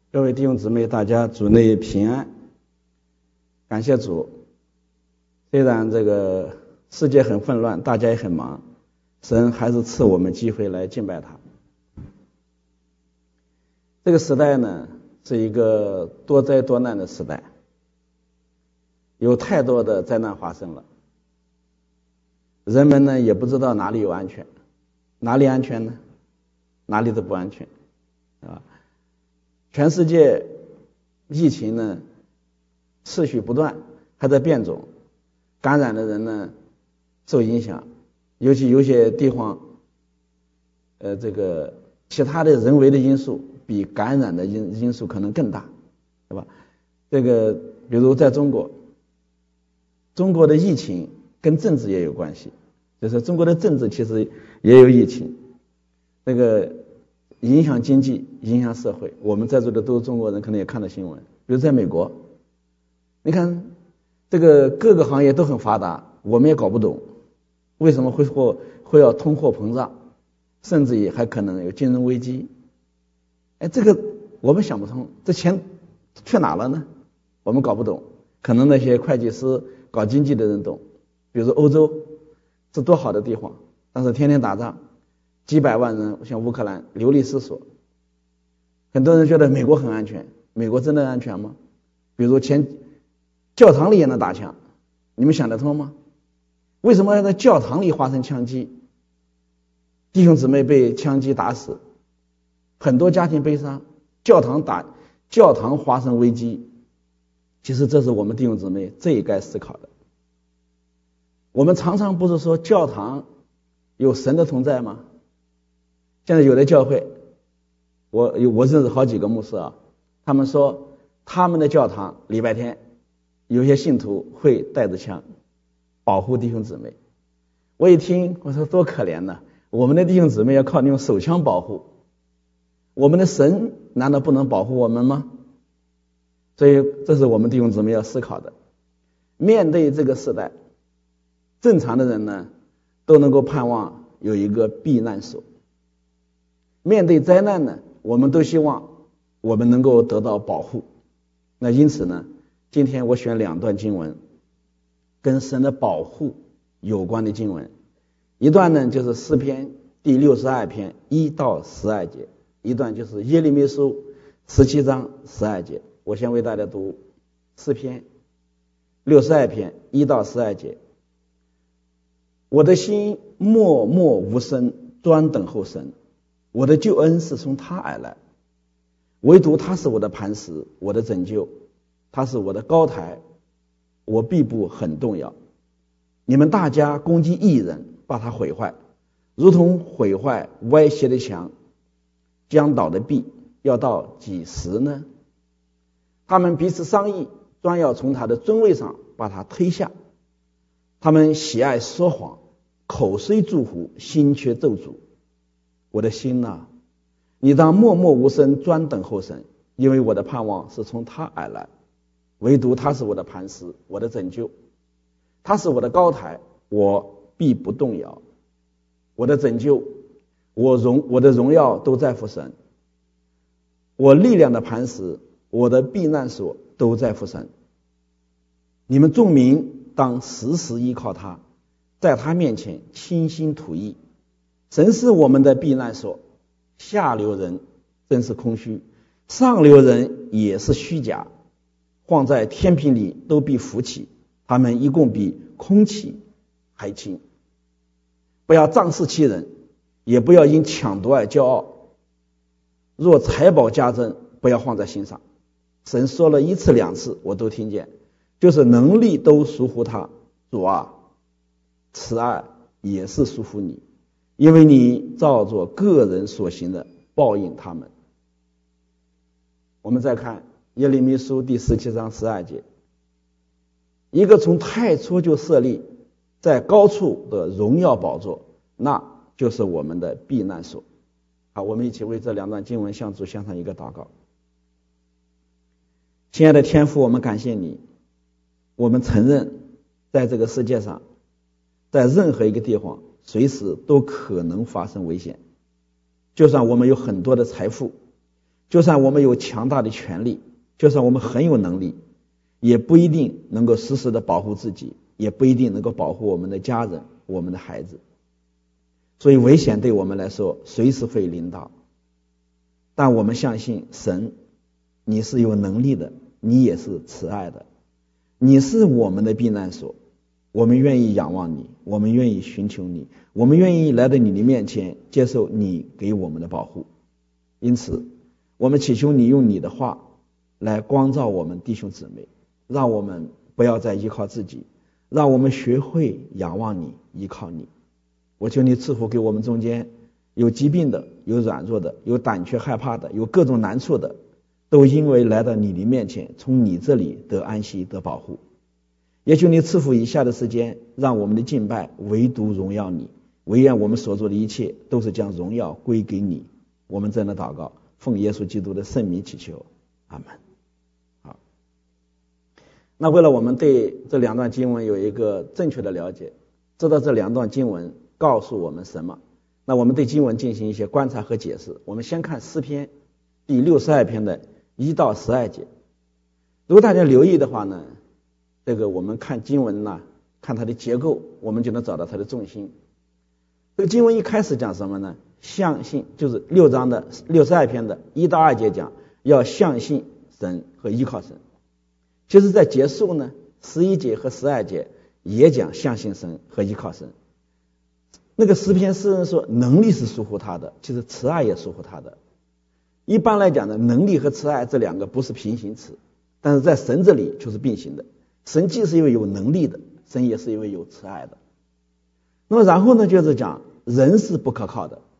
各位弟兄姊妹，大家主内平安。感谢主，虽然这个世界很混乱，大家也很忙，神还是赐我们机会来敬拜他。这个时代呢，是一个多灾多难的时代，有太多的灾难发生了，人们呢也不知道哪里有安全，哪里安全呢？哪里都不安全，啊！全世界疫情呢持续不断，还在变种，感染的人呢受影响，尤其有些地方，这个其他的人为的因素比感染的因素可能更大，对吧？这个比如在中国的疫情跟政治也有关系，就是中国的政治其实也有疫情，那个影响经济，影响社会。我们在座的都是中国人，可能也看到新闻。比如在美国，你看这个各个行业都很发达，我们也搞不懂为什么会要通货膨胀，甚至也还可能有金融危机。这个我们想不通，这钱去哪了呢？我们搞不懂，可能那些会计师搞经济的人懂。比如说欧洲是多好的地方，但是天天打仗，几百万人像乌克兰流离失所。很多人觉得美国很安全，美国真的安全吗？比如教堂里也能打枪，你们想得通吗？为什么要在教堂里发生枪击？弟兄姊妹被枪击打死，很多家庭悲伤，教堂发生危机。其实这是我们弟兄姊妹最该思考的。我们常常不是说教堂有神的同在吗？现在有的教会，我认识好几个牧师啊，他们说他们的教堂礼拜天有些信徒会带着枪保护弟兄姊妹。我一听，我说多可怜呢，我们的弟兄姊妹要靠你用手枪保护，我们的神难道不能保护我们吗？所以这是我们弟兄姊妹要思考的。面对这个时代，正常的人呢都能够盼望有一个避难所。面对灾难呢，我们都希望我们能够得到保护。那因此呢，今天我选两段经文跟神的保护有关的经文。一段呢就是诗篇第62篇1到12节，一段就是耶利米书17章12节。我先为大家读诗篇62篇1到12节。我的心默默无声，专等候神，我的救恩是从他而来，唯独他是我的磐石，我的拯救，他是我的高台，我必不很动摇。你们大家攻击义人，把他毁坏，如同毁坏歪斜的墙，将倒的壁，要到几时呢？他们彼此商议，专要从他的尊位上把他推下。他们喜爱说谎，口虽祝福，心却咒诅。我的心啊，你当默默无声，专等候神，因为我的盼望是从他而来，唯独他是我的磐石，我的拯救，他是我的高台，我必不动摇。我的拯救，我的荣耀都在乎神，我力量的磐石，我的避难所都在乎神。你们众民当时时依靠他，在他面前倾心吐意。神是我们的避难所，下流人真是空虚，上流人也是虚假，放在天平里都必浮起，他们一共比空气还轻。不要仗势欺人，也不要因抢夺而骄傲。若财宝加增，不要放在心上。神说了1次2次，我都听见，就是能力都属乎他。主啊，慈爱也是属乎你，因为你照着个人所行的报应他们。我们再看耶利米书第17章12节，一个从太初就设立在高处的荣耀宝座，那就是我们的避难所。好，我们一起为这两段经文向主献上一个祷告。亲爱的天父，我们感谢你，我们承认在这个世界上，在任何一个地方随时都可能发生危险。就算我们有很多的财富， 就算我们有强大的权力，就算我们很有能力，也不一定能够实时的保护自己，也不一定能够保护我们的家人，我们的孩子。所以危险对我们来说随时会临到，但我们相信神，你是有能力的，你也是慈爱的，你是我们的避难所，我们愿意仰望你，我们愿意寻求你，我们愿意来到你的面前，接受你给我们的保护。因此我们祈求你用你的话来光照我们弟兄姊妹，让我们不要再依靠自己，让我们学会仰望你，依靠你。我求你赐福给我们中间有疾病的，有软弱的，有胆怯害怕的，有各种难处的，都因为来到你的面前，从你这里得安息得保护。也求你赐福以下的时间，让我们的敬拜唯独荣耀你，唯愿我们所做的一切都是将荣耀归给你。我们这样的祷告奉耶稣基督的圣名祈求，阿们。好，那为了我们对这两段经文有一个正确的了解，知道这两段经文告诉我们什么，那我们对经文进行一些观察和解释。我们先看诗篇第62篇的1到12节。如果大家留意的话呢，这个我们看经文呢，看它的结构，我们就能找到它的重心。这个经文一开始讲什么呢？相信，就是6章的62篇的1到2节讲要相信神和依靠神。其实在结束呢，11节和12节也讲相信神和依靠神。那个诗篇诗人说能力是属乎他的，其实慈爱也属乎他的。一般来讲呢，能力和慈爱这两个不是平行词，但是在神这里就是并行的。神既是一位有能力的，神也是一位有慈爱的。那么然后呢，就是讲人是不可靠的，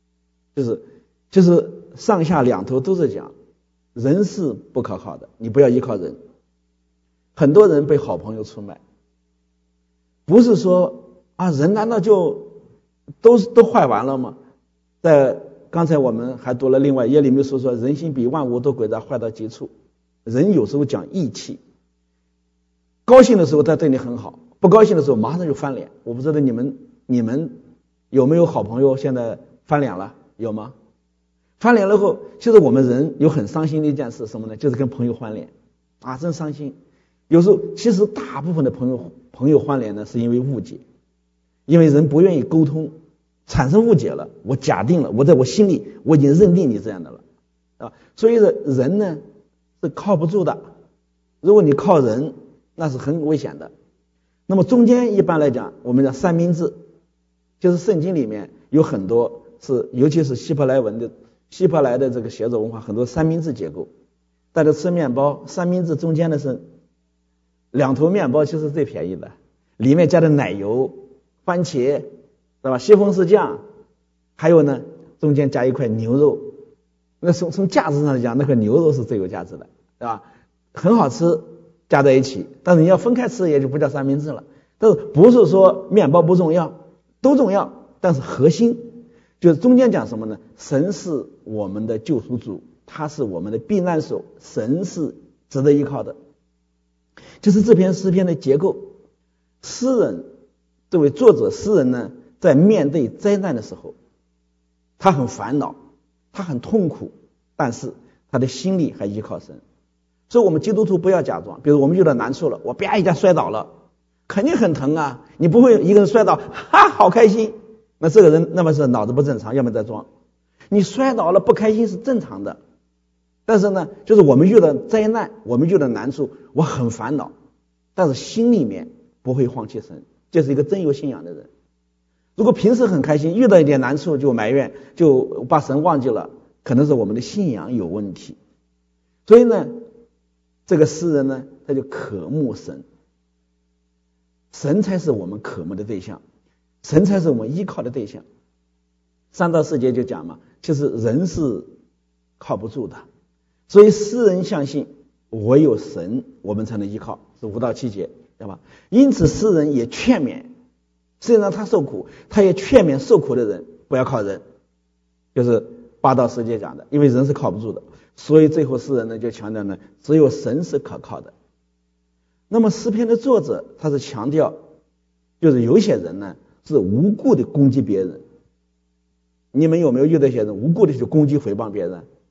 就是上下两头都是讲人是不可靠的，你不要依靠人。很多人被好朋友出卖，不是说啊，人难道就都坏完了吗？在刚才我们还读了另外耶利米书说，人心比万物都诡诈，坏到极处。人有时候讲义气，高兴的时候他对你很好，不高兴的时候马上就翻脸。我不知道你们有没有好朋友现在翻脸了，有吗？翻脸了后，其实我们人有很伤心的一件事，什么呢？就是跟朋友翻脸啊，真伤心。有时候其实大部分的朋友翻脸呢，是因为误解，因为人不愿意沟通，产生误解了，我假定了，我在我心里我已经认定你这样的了啊，所以人呢是靠不住的。如果你靠人，那是很危险的。那么中间一般来讲，我们讲三明治，就是圣经里面有很多是，尤其是希伯来的这个写作文化，很多三明治结构。大家吃面包，三明治中间的是两头面包，其实是最便宜的，里面加的奶油、番茄，对吧？西红柿酱，还有呢中间加一块牛肉。那从价值上来讲，那块牛肉是最有价值的，对吧？很好吃，加在一起。但是你要分开吃，也就不叫三明治了。但是不是说面包不重要，都重要，但是核心就是中间讲什么呢？神是我们的救赎主，他是我们的避难所，神是值得依靠的。就是这篇诗篇的结构。诗人，这位作者诗人呢，在面对灾难的时候，他很烦恼，他很痛苦，但是他的心里还依靠神。所以我们基督徒不要假装，比如我们遇到难处了，我啪一下摔倒了，肯定很疼啊，你不会一个人摔倒哈好开心，那这个人那么是脑子不正常，要么在装。你摔倒了不开心是正常的，但是呢，就是我们遇到灾难，我们遇到难处，我很烦恼，但是心里面不会放弃神，这是一个真有信仰的人。如果平时很开心，遇到一点难处就埋怨，就把神忘记了，可能是我们的信仰有问题。所以呢，这个诗人呢，他就渴慕神，神才是我们渴慕的对象，神才是我们依靠的对象。3到4节就讲嘛，其实人是靠不住的，所以诗人相信唯有神我们才能依靠，是5到7节，对吧？因此诗人也劝勉，虽然他受苦，他也劝勉受苦的人不要靠人，就是8到10节讲的，因为人是靠不住的，所以最后诗人呢就强调呢，只有神是可靠的。那么诗篇的作者他是强调，就是有些人呢是无故的攻击别人。你们有没有遇到一些人无故的去攻击诽谤别人？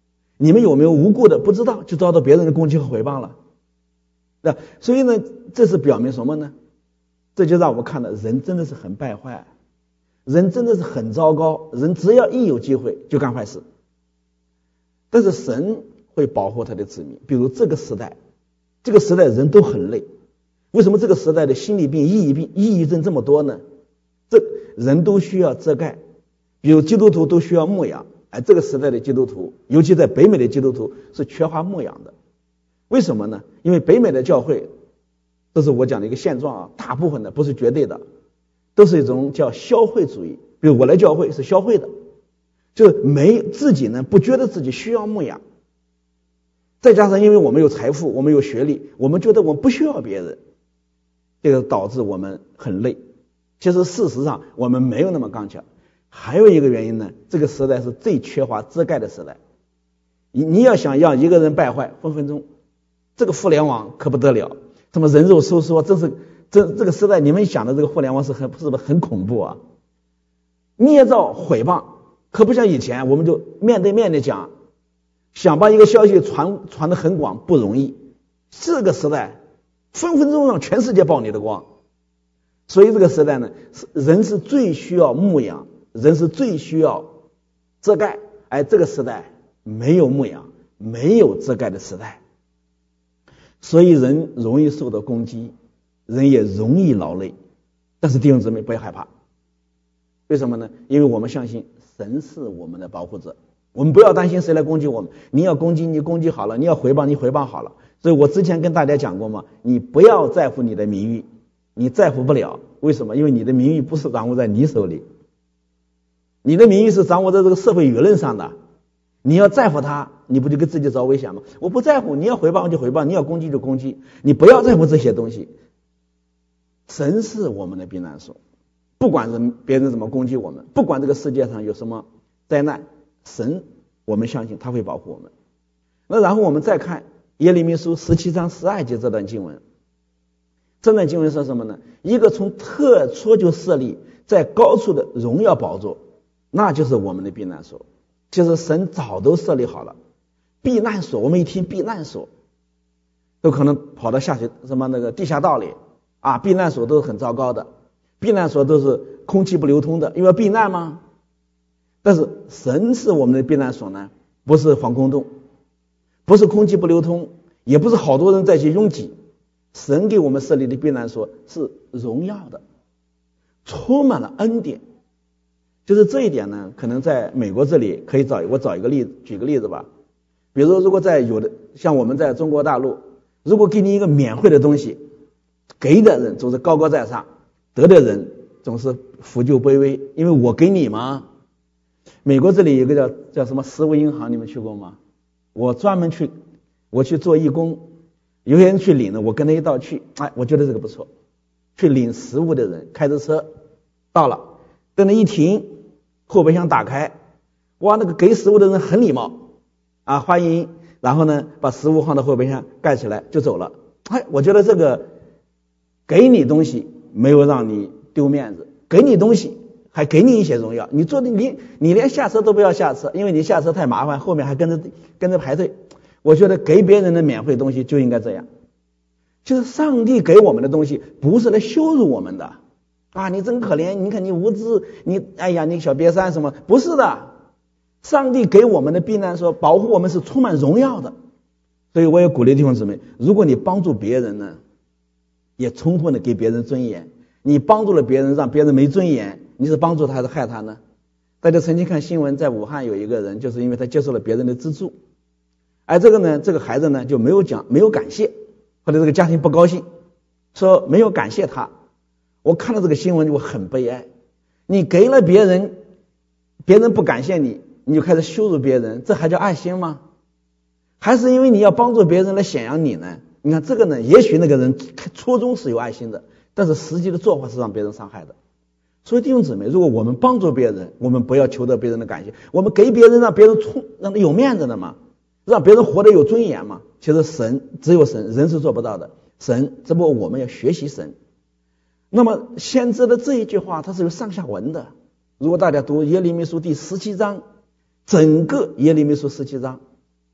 你们有没有无故的不知道就遭到别人的攻击和诽谤了？那所以呢，这是表明什么呢？这就让我们看到人真的是很败坏，人真的是很糟糕，人只要一有机会就干坏事。但是神会保护他的子民，比如这个时代人都很累。为什么这个时代的心理病、抑郁症这么多呢？这人都需要遮盖，比如基督徒都需要牧养，这个时代的基督徒，尤其在北美的基督徒是缺乏牧养的。为什么呢？因为北美的教会，这是我讲的一个现状啊，大部分的不是绝对的，都是一种叫消费主义。比如我来教会是消费的，就是自己呢不觉得自己需要牧养，再加上因为我们有财富，我们有学历，我们觉得我们不需要别人，这个导致我们很累。其实事实上我们没有那么刚强。还有一个原因呢，这个时代是最缺乏遮盖的时代。你要想让一个人败坏，分分钟，这个互联网可不得了，什么人肉搜索，这个时代，你们想的这个互联网是不是很恐怖啊？捏造诽谤，可不像以前，我们就面对面的讲，想把一个消息传得很广不容易。这个时代，分分钟让全世界曝你的光。所以这个时代呢，人是最需要牧养，人是最需要遮盖。这个时代没有牧养，没有遮盖的时代，所以人容易受到攻击，人也容易劳累。但是弟兄姊妹不要害怕，为什么呢？因为我们相信神是我们的保护者，我们不要担心谁来攻击我们。你要攻击你攻击好了，你要诽谤你诽谤好了。所以我之前跟大家讲过嘛，你不要在乎你的名誉，你在乎不了。为什么？因为你的名誉不是掌握在你手里，你的名誉是掌握在这个社会舆论上的。你要在乎它，你不就给自己找危险吗？我不在乎，你要诽谤就诽谤，你要攻击就攻击，你不要在乎这些东西。神是我们的避难所，不管别人怎么攻击我们，不管这个世界上有什么灾难，神我们相信他会保护我们。那然后我们再看耶利米书17章12节这段经文，这段经文说什么呢？一个从特初就设立在高处的荣耀宝座，那就是我们的避难所。其实神早都设立好了避难所。我们一听避难所，都可能跑到那个地下道里啊，避难所都是很糟糕的，避难所都是空气不流通的，因为避难吗？但是神是我们的避难所呢，不是防空洞，不是空气不流通，也不是好多人在一起拥挤。神给我们设立的避难所是荣耀的，充满了恩典。就是这一点呢，可能在美国这里可以我找一个例子，举个例子吧。比如说，如果像我们在中国大陆，如果给你一个免费的东西，给的人总是高高在上，得的人总是腐朽卑微，因为我给你嘛。美国这里有个叫什么食物银行，你们去过吗？我专门去做义工，有些人去领了，我跟他一道去，我觉得这个不错。去领食物的人开着车到了，等他一停，后备箱打开，哇，那个给食物的人很礼貌啊，欢迎，然后呢把食物放到后备箱盖起来就走了。我觉得这个给你东西没有让你丢面子，给你东西还给你一些荣耀。你连下车都不要下车，因为你下车太麻烦，后面还跟着排队。我觉得给别人的免费东西就应该这样。就是上帝给我们的东西不是来羞辱我们的啊！你真可怜，你看你无知，你小瘪三什么？不是的，上帝给我们的避难所保护我们是充满荣耀的。所以我也鼓励弟兄姊妹，如果你帮助别人呢，也充分的给别人尊严。你帮助了别人，让别人没尊严，你是帮助他还是害他呢？大家曾经看新闻，在武汉有一个人，就是因为他接受了别人的资助，这个孩子呢就没有感谢，或者这个家庭不高兴，说没有感谢他。我看到这个新闻就很悲哀。你给了别人，别人不感谢你，你就开始羞辱别人，这还叫爱心吗？还是因为你要帮助别人来显扬你呢？你看这个呢，也许那个人初衷是有爱心的，但是实际的做法是让别人伤害的。所以弟兄姊妹，如果我们帮助别人，我们不要求得别人的感谢，我们给别人，让别人让他有面子的嘛，让别人活得有尊严嘛。其实只有神，人是做不到的。只不过我们要学习神。那么先知的这一句话它是有上下文的。如果大家读耶利米书第17章，整个耶利米书17章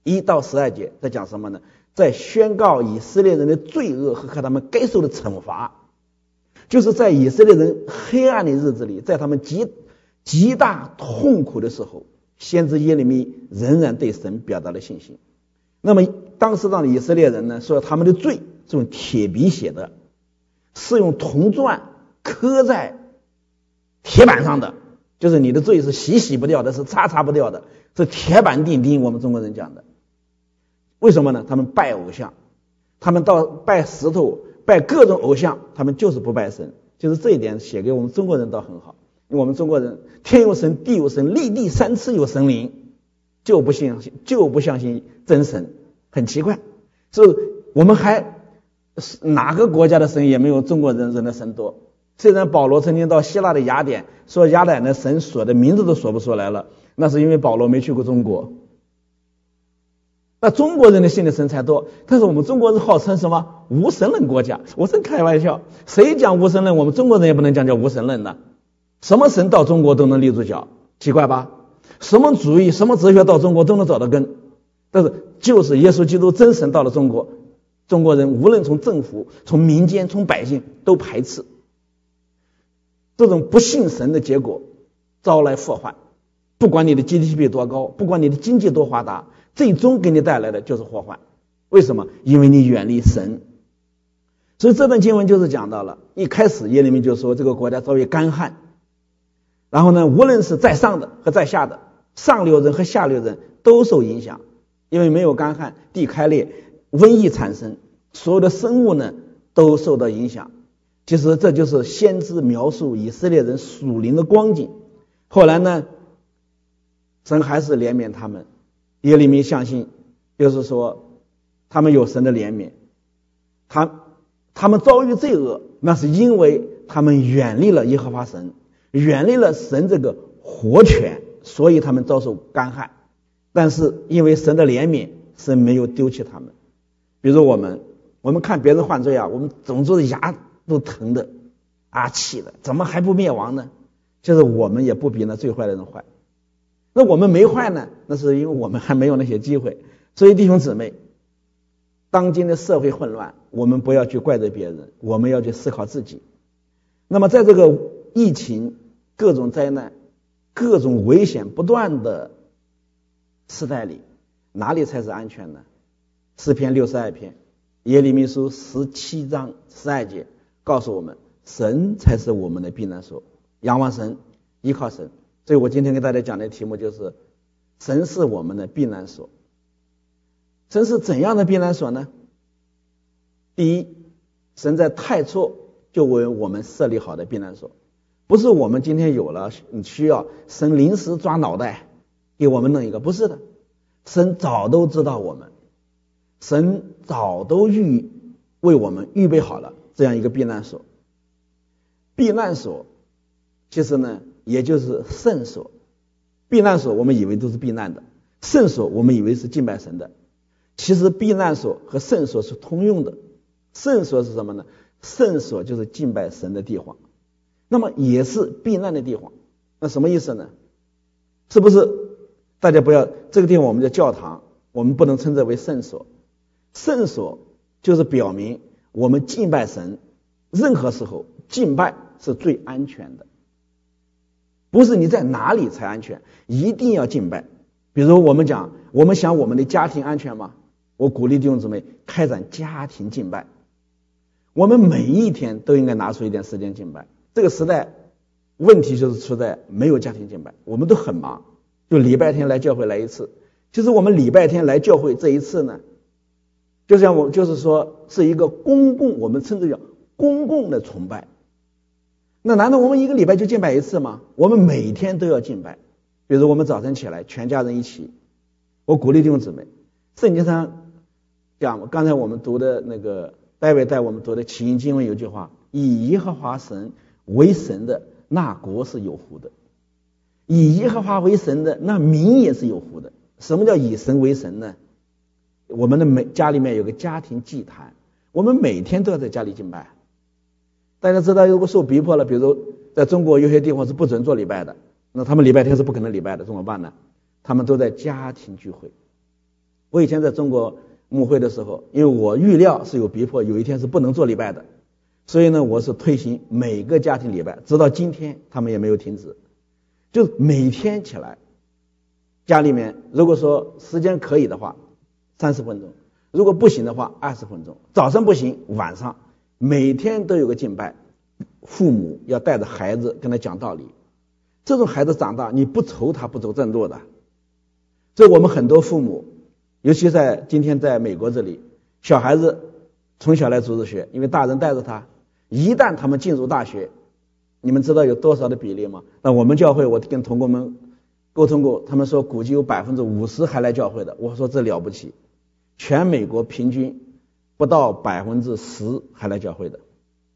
1到12节在讲什么呢？在宣告以色列人的罪恶和他们该受的惩罚。就是在以色列人黑暗的日子里，在他们极大痛苦的时候，先知耶利米仍然对神表达了信心。那么当时让以色列人呢说他们的罪是用铁笔写的，是用铜钻刻在铁板上的，就是你的罪是洗不掉的，是擦不掉的，是铁板钉钉，我们中国人讲的。为什么呢？他们拜偶像，他们到拜石头拜各种偶像，他们就是不拜神。就是这一点写给我们中国人倒很好，因为我们中国人天有神地有神，立地三尺有神灵，就不相信真神，很奇怪。所以我们还哪个国家的神也没有中国人的神多。虽然保罗曾经到希腊的雅典，说雅典的神所的名字都说不出来了，那是因为保罗没去过中国。那中国人的信的神才多，但是我们中国人号称什么无神论国家，我真开玩笑，谁讲无神论，我们中国人也不能讲叫无神论的。什么神到中国都能立住脚，奇怪吧？什么主义什么哲学到中国都能找到根，但是就是耶稣基督真神到了中国，中国人无论从政府从民间从百姓都排斥。这种不信神的结果招来祸患，不管你的 GDP 多高，不管你的经济多发达，最终给你带来的就是祸患。为什么？因为你远离神。所以这段经文就是讲到了，一开始耶利米就说这个国家遭遇干旱，然后呢，无论是在上的和在下的，上流人和下流人都受影响，因为没有干旱，地开裂，瘟疫产生，所有的生物呢都受到影响。其实这就是先知描述以色列人属灵的光景。后来呢，神还是怜悯他们，耶利米相信，就是说他们有神的怜悯，他们遭遇罪恶，那是因为他们远离了耶和华神，远离了神这个活泉，所以他们遭受干旱。但是因为神的怜悯，神没有丢弃他们。比如我们看别人犯罪啊，我们总是牙都疼的气的，怎么还不灭亡呢？就是我们也不比那最坏的人坏。那我们没坏呢，那是因为我们还没有那些机会。所以弟兄姊妹，当今的社会混乱，我们不要去怪罪别人，我们要去思考自己。那么在这个疫情各种灾难各种危险不断的时代里，哪里才是安全呢？诗篇62篇耶利米书17章12节告诉我们，神才是我们的避难所，仰望神，依靠神。所以我今天给大家讲的题目就是神是我们的避难所。神是怎样的避难所呢？第一，神在太初就为我们设立好的避难所，不是我们今天有了需要神临时抓脑袋给我们弄一个，不是的，神早都知道我们，神早都为我们预备好了这样一个避难所。避难所其实呢也就是圣所。避难所我们以为都是避难的，圣所我们以为是敬拜神的。其实避难所和圣所是通用的。圣所是什么呢？圣所就是敬拜神的地方，那么也是避难的地方。那什么意思呢？是不是大家不要这个地方我们叫教堂，我们不能称之为圣所。圣所就是表明我们敬拜神，任何时候敬拜是最安全的，不是你在哪里才安全，一定要敬拜。比如我们想我们的家庭安全吗？我鼓励弟兄姊妹开展家庭敬拜，我们每一天都应该拿出一点时间敬拜。这个时代问题就是出在没有家庭敬拜，我们都很忙，就礼拜天来教会来一次。其实我们礼拜天来教会这一次呢，就是说是一个公共，我们称之叫公共的崇拜。那难道我们一个礼拜就敬拜一次吗？我们每天都要敬拜。比如我们早晨起来全家人一起，我鼓励弟兄姊妹，圣经上讲，刚才我们读的那个戴维带我们读的起因经文有句话，以耶和华神为神的那国是有福的，以耶和华为神的那民也是有福的。什么叫以神为神呢？我们的家里面有个家庭祭坛，我们每天都要在家里敬拜。大家知道如果受逼迫了，比如在中国有些地方是不准做礼拜的，那他们礼拜天是不可能礼拜的，怎么办呢？他们都在家庭聚会。 我以前在中国牧会的时候，因为我预料是有逼迫，有一天是不能做礼拜的，所以呢，我是推行每个家庭礼拜，直到今天他们也没有停止，就每天起来，家里面如果说时间可以的话30分钟，如果不行的话20分钟，早上不行晚上每天都有个敬拜，父母要带着孩子跟他讲道理，这种孩子长大你不愁他不走正路的。所以我们很多父母，尤其在今天在美国这里，小孩子从小来主日学，因为大人带着他，一旦他们进入大学，你们知道有多少的比例吗？那我们教会我跟同工们沟通过，他们说估计有50%还来教会的。我说这了不起，全美国平均不到10%还来教会的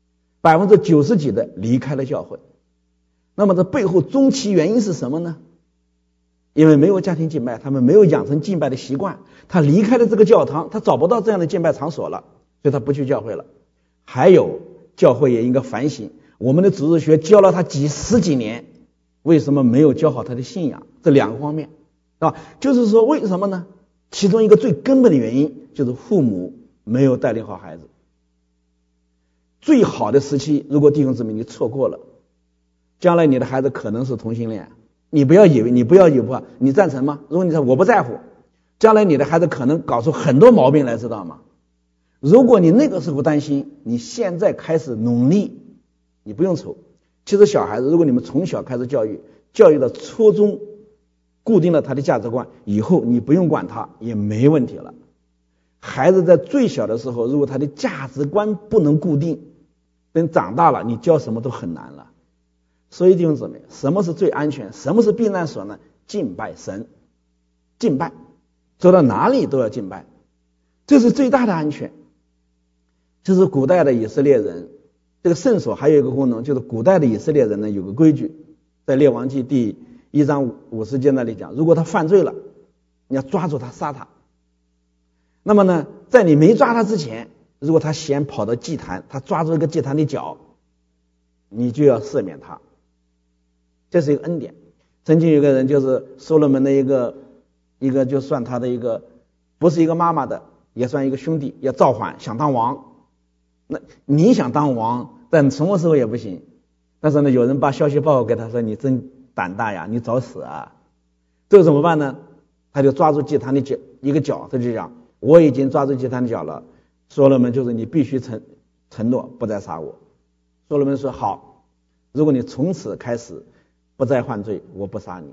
，90%几的离开了教会。那么这背后终其原因是什么呢？因为没有家庭敬拜，他们没有养成敬拜的习惯，他离开了这个教堂，他找不到这样的敬拜场所了，所以他不去教会了。还有教会也应该反省，我们的主日学教了他十几年，为什么没有教好他的信仰？这两个方面啊，就是说为什么呢？其中一个最根本的原因就是父母没有带领好孩子。最好的时期，如果弟兄姊妹你错过了，将来你的孩子可能是同性恋，你不要以为你赞成吗？如果你说我不在乎，将来你的孩子可能搞出很多毛病来，知道吗？如果你那个时候担心，你现在开始努力，你不用愁。其实小孩子，如果你们从小开始教育的初衷固定了他的价值观，以后你不用管他也没问题了。孩子在最小的时候，如果他的价值观不能固定，等长大了你教什么都很难了。所以弟兄姊妹，什么是最安全？什么是避难所呢？敬拜神，敬拜，走到哪里都要敬拜，这是最大的安全。这是古代的以色列人，这个圣所还有一个功能，就是古代的以色列人呢有个规矩，在列王纪第1章50节那里讲，如果他犯罪了，你要抓住他杀他。那么呢，在你没抓他之前，如果他先跑到祭坛，他抓住一个祭坛的脚，你就要赦免他。这是一个恩典。曾经有个人就是所罗门的一个就算他的一个不是一个妈妈的，也算一个兄弟，要造反想当王。那你想当王，但什么时候也不行。但是呢，有人把消息报告给他说，你真胆大呀，你找死啊！这怎么办呢？他就抓住祭坛的脚一个脚，他就讲，我已经抓住祭坛的脚了，所罗门就是你必须承诺不再杀我。所罗门说好，如果你从此开始不再犯罪，我不杀你。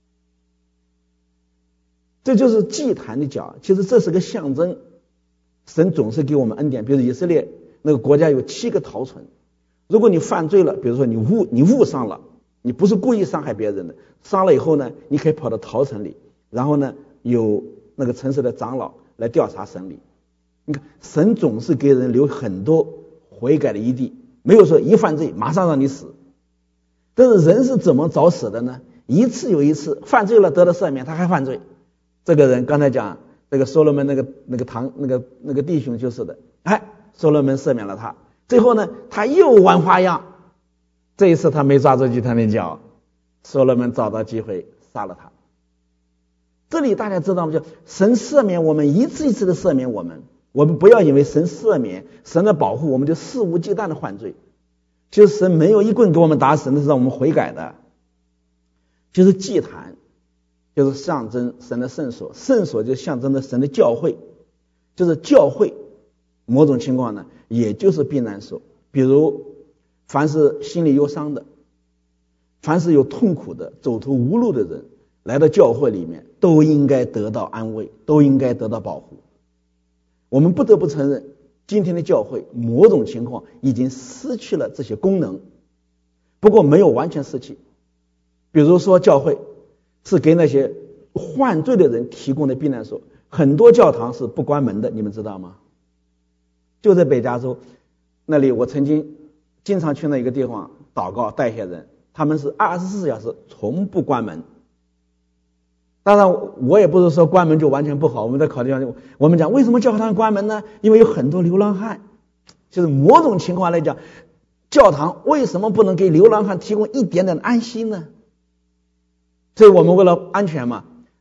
这就是祭坛的脚，其实这是个象征。神总是给我们恩典，比如以色列那个国家有7个陶城，如果你犯罪了，比如说你误伤了，你不是故意伤害别人的，伤了以后呢，你可以跑到陶城里，然后呢有那个城市的长老来调查审理。你看神总是给人留很多悔改的余地，没有说一犯罪马上让你死。但是人是怎么找死的呢？一次又一次犯罪了得了赦免，他还犯罪。这个人刚才讲那个所罗门那个弟兄就是的，所罗门赦免了他，最后呢他又玩花样，这一次他没抓住祭坛的脚，所罗门找到机会杀了他。这里大家知道吗？就神赦免我们，一次一次的赦免我们，我们不要以为神赦免神的保护我们就肆无忌惮的犯罪，其实神没有一棍给我们打死，那是让我们悔改的。就是祭坛就是象征神的圣所，圣所就象征着神的教会，就是教会某种情况呢也就是避难所。比如凡是心里忧伤的，凡是有痛苦的走投无路的人来到教会里面，都应该得到安慰，都应该得到保护。我们不得不承认，今天的教会某种情况已经失去了这些功能，不过没有完全失去。比如说教会是给那些犯罪的人提供的避难所，很多教堂是不关门的，你们知道吗？就在北加州那里，我曾经经常去那一个地方祷告带些人，他们是24小时从不关门。当然我也不是说关门就完全不好，我们在考虑我们讲为什么教堂关门呢？因为有很多流浪汉。就是某种情况来讲，教堂为什么不能给流浪汉提供一点点安心呢？所以我们为了安全嘛，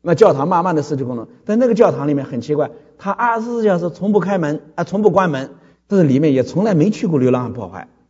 那教堂慢慢的失去功能。但那个教堂里面很奇怪，它24小时从不开门从不关门，但是里面也从来没去过流浪汉破坏。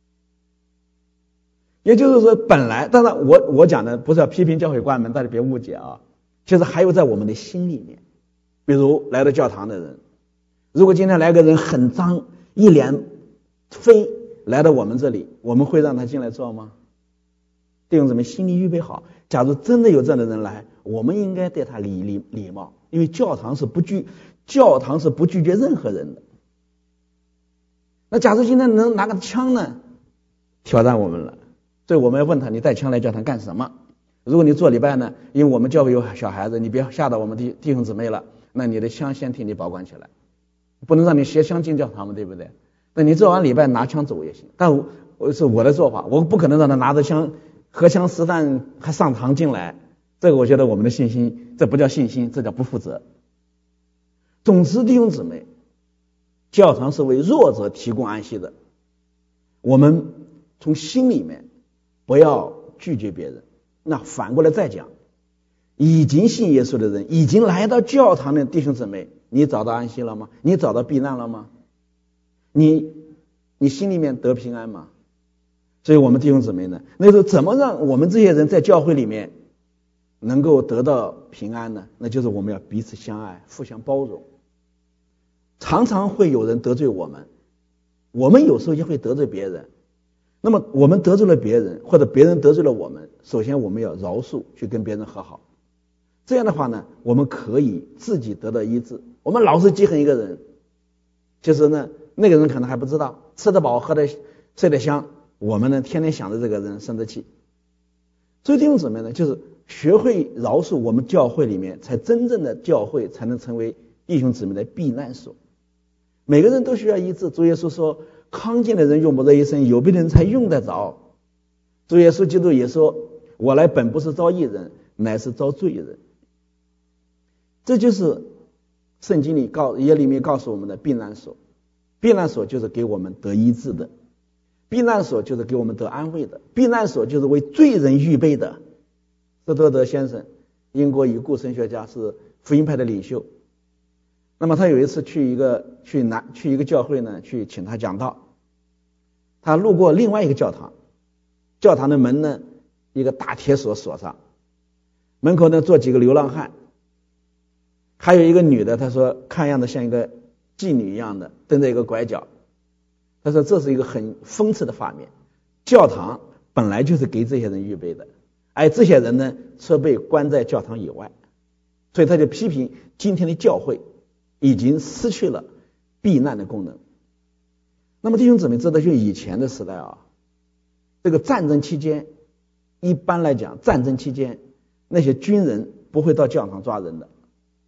也就是说，本来当然我讲的不是要批评教会关门，大家别误解啊。其实还有在我们的心里面，比如来到教堂的人，如果今天来个人很脏，一脸飞来到我们这里，我们会让他进来坐吗？弟兄姊妹，心里预备好，假如真的有这样的人来，我们应该对他礼貌，因为教堂是不拒绝任何人的。那假如今天能拿个枪呢，挑战我们了，所以我们要问他，你带枪来教堂干什么？如果你做礼拜呢，因为我们教会有小孩子，你别吓到我们弟兄姊妹了，那你的枪先替你保管起来，不能让你携枪进教堂嘛，对不对？那你做完礼拜拿枪走也行，但是我的做法，我不可能让他拿着枪荷枪实弹还上堂进来，这个我觉得我们的信心，这不叫信心，这叫不负责。总之弟兄姊妹，教堂是为弱者提供安息的，我们从心里面不要拒绝别人。那反过来再讲，已经信耶稣的人，已经来到教堂的弟兄姊妹，你找到安息了吗？你找到避难了吗？你心里面得平安吗？所以我们弟兄姊妹呢，那时候怎么让我们这些人在教会里面能够得到平安呢？那就是我们要彼此相爱，互相包容。常常会有人得罪我们，我们有时候也会得罪别人。那么我们得罪了别人，或者别人得罪了我们，首先我们要饶恕，去跟别人和好。这样的话呢，我们可以自己得到医治。我们老是记恨一个人，其实呢，那个人可能还不知道，吃得饱，喝得睡得香，我们呢天天想着这个人生着气。所以弟兄姊妹呢，就是学会饶恕，我们教会里面才真正的教会才能成为弟兄姊妹的避难所。每个人都需要医治。主耶稣说，康健的人用不着医生，有病的人才用得着。主耶稣基督也说，我来本不是招义人，乃是招罪人。这就是圣经里耶利米告诉我们的避难所。避难所就是给我们得医治的，避难所就是给我们得安慰的，避难所就是为罪人预备的。斯多德先生，英国已故神学家，是福音派的领袖。那么他有一次去一个教会呢，去请他讲道。他路过另外一个教堂，教堂的门呢，一个大铁锁锁上，门口呢坐几个流浪汉，还有一个女的，他说看样子像一个妓女一样的，蹬着一个拐角。他说这是一个很讽刺的画面，教堂本来就是给这些人预备的，而这些人呢却被关在教堂以外。所以他就批评今天的教会已经失去了避难的功能。那么弟兄姊妹知道，就以前的时代啊，这个战争期间，一般来讲战争期间那些军人不会到教堂抓人的，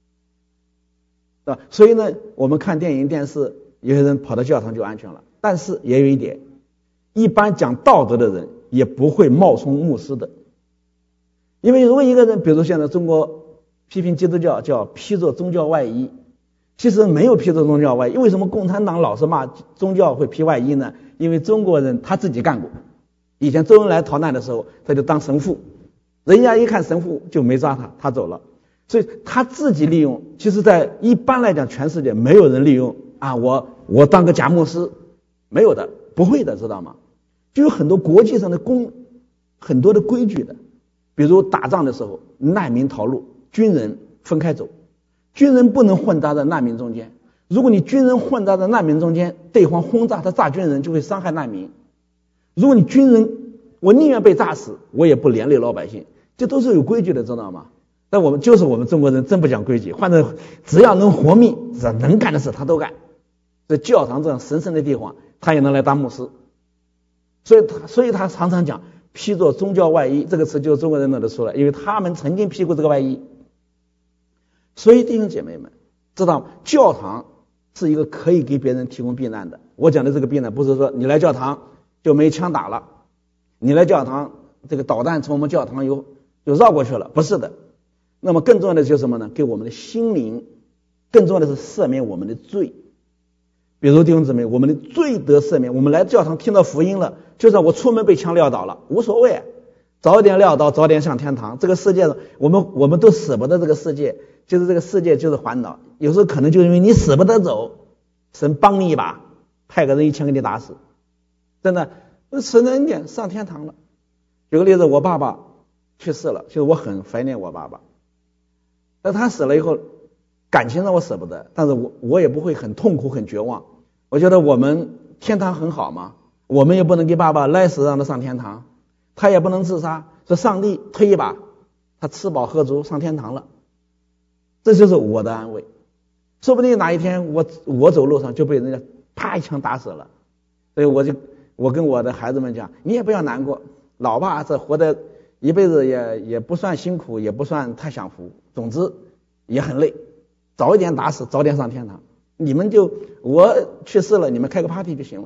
所以呢我们看电影电视，有些人跑到教堂就安全了。但是也有一点，一般讲道德的人也不会冒充牧师的。因为如果一个人，比如现在中国批评基督教叫披着宗教外衣，其实没有披着宗教外衣。为什么共产党老是骂宗教会披外衣呢？因为中国人他自己干过。以前周恩来逃难的时候，他就当神父，人家一看神父就没抓他，他走了。所以他自己利用，其实在一般来讲全世界没有人利用啊，我当个假牧师，没有的，不会的，知道吗？就有很多国际上的很多的规矩的。比如打仗的时候，难民逃路，军人分开走，军人不能混杂在难民中间。如果你军人混杂在难民中间，对方轰炸，他炸军人就会伤害难民。如果你军人，我宁愿被炸死，我也不连累老百姓，这都是有规矩的，知道吗？但我们中国人真不讲规矩，反正只要能活命，只要能干的事他都干。在教堂这样神圣的地方，他也能来当牧师。所以他常常讲披着宗教外衣，这个词就是中国人弄得出来，因为他们曾经披过这个外衣。所以弟兄姐妹们知道，教堂是一个可以给别人提供避难的。我讲的这个避难不是说你来教堂就没枪打了，你来教堂这个导弹从我们教堂就绕过去了，不是的。那么更重要的就是什么呢？给我们的心灵，更重要的是赦免我们的罪。比如弟兄姊妹，我们的罪得赦免，我们来教堂听到福音了，就算我出门被枪撂倒了无所谓， 早点撂倒，早点上天堂。这个世界上，我们都舍不得这个世界，就是这个世界就是烦恼。有时候可能就因为你舍不得走，神帮你一把，派个人一枪给你打死。真的，神的恩典上天堂了。举个例子，我爸爸去世了，就是我很怀念我爸爸。但他死了以后，感情上我舍不得，但是我也不会很痛苦很绝望。我觉得我们天堂很好嘛，我们也不能给爸爸来世让他上天堂，他也不能自杀，说上帝推一把，他吃饱喝足上天堂了，这就是我的安慰。说不定哪一天我走路上就被人家啪一枪打死了，所以我跟我的孩子们讲，你也不要难过，老爸这活的一辈子也不算辛苦，也不算太享福，总之也很累，早一点打死，早点上天堂。你们我去世了，你们开个 party 就行了。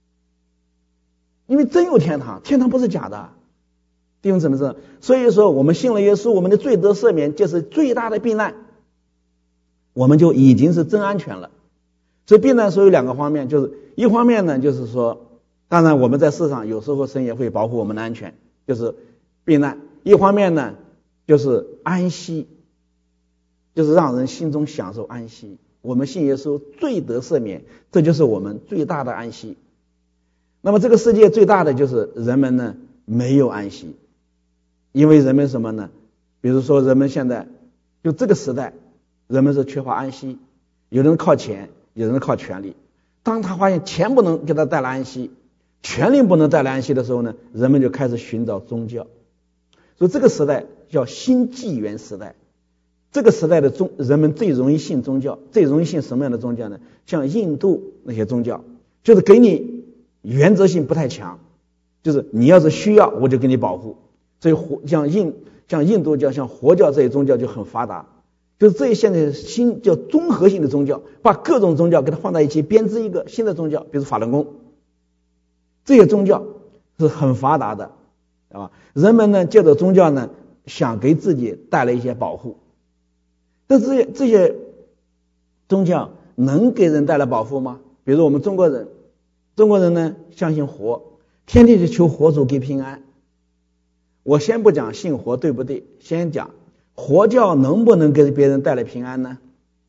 因为真有天堂，天堂不是假的，弟兄姊妹，所以说我们信了耶稣，我们的罪得赦免，就是最大的避难，我们就已经是真安全了。所以避难所有两个方面，就是一方面呢，就是说，当然我们在世上有时候神也会保护我们的安全，就是避难；一方面呢，就是安息，就是让人心中享受安息。我们信耶稣，罪得赦免，这就是我们最大的安息。那么这个世界最大的就是人们呢没有安息，因为人们什么呢？比如说人们现在就这个时代，人们是缺乏安息，有人靠钱，有人靠权力。当他发现钱不能给他带来安息，权力不能带来安息的时候呢，人们就开始寻找宗教。所以这个时代叫新纪元时代。这个时代的人们最容易信宗教，最容易信什么样的宗教呢？像印度那些宗教，就是给你原则性不太强，就是你要是需要我就给你保护。所以像印度教、像佛教这些宗教就很发达，就是这些现在新叫综合性的宗教，把各种宗教给它放在一起，编织一个新的宗教，比如法轮功。这些宗教是很发达的，对吧？人们呢借着宗教呢，想给自己带来一些保护。但是这些宗教能给人带来保护吗？比如我们中国人呢相信佛，天天去求佛祖给平安。我先不讲信佛对不对，先讲佛教能不能给别人带来平安呢？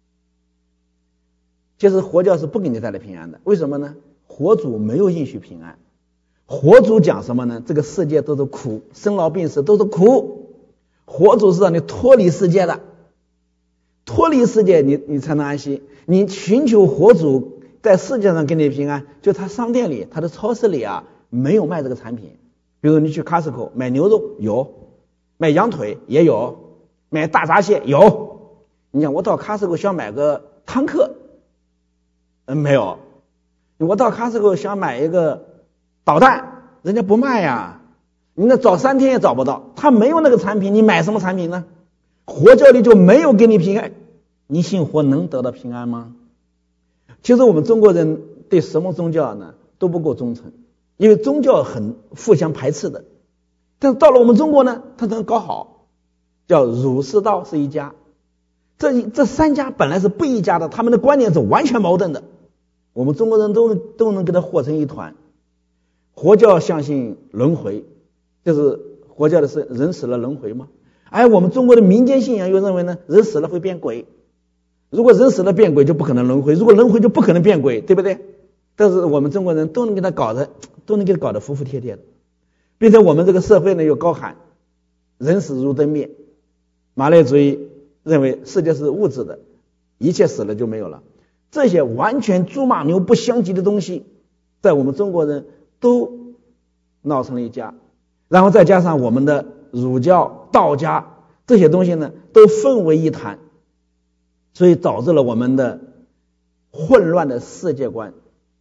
其实佛教是不给你带来平安的，为什么呢？佛祖没有应许平安。佛祖讲什么呢？这个世界都是苦，生老病死都是苦，佛祖是让你脱离世界的，脱离世界你才能安息。你寻求佛祖在世界上给你平安，就他商店里他的超市里啊没有卖这个产品。比如你去 Costco 买牛肉有，买羊腿也有，买大闸蟹有。你想我到 Costco 想买个坦克没有，我到 Costco 想买一个导弹人家不卖呀，你那找3天也找不到，他没有那个产品，你买什么产品呢？佛教里就没有给你平安，你信佛能得到平安吗？其实我们中国人对什么宗教呢都不够忠诚，因为宗教很互相排斥的。但是到了我们中国呢，他能搞好，叫儒释道是一家。这3家本来是不一家的，他们的观念是完全矛盾的，我们中国人都能给他和成一团。佛教相信轮回，就是佛教的是人死了轮回吗？而我们中国的民间信仰又认为呢，人死了会变鬼。如果人死了变鬼就不可能轮回，如果轮回就不可能变鬼，对不对？但是我们中国人都能给他搞得服服帖帖的，并且我们这个社会呢又高喊人死如灯灭，马列主义认为世界是物质的，一切死了就没有了。这些完全猪马牛不相及的东西在我们中国人都闹成了一家，然后再加上我们的儒教道家这些东西呢都混为一谈，所以导致了我们的混乱的世界观，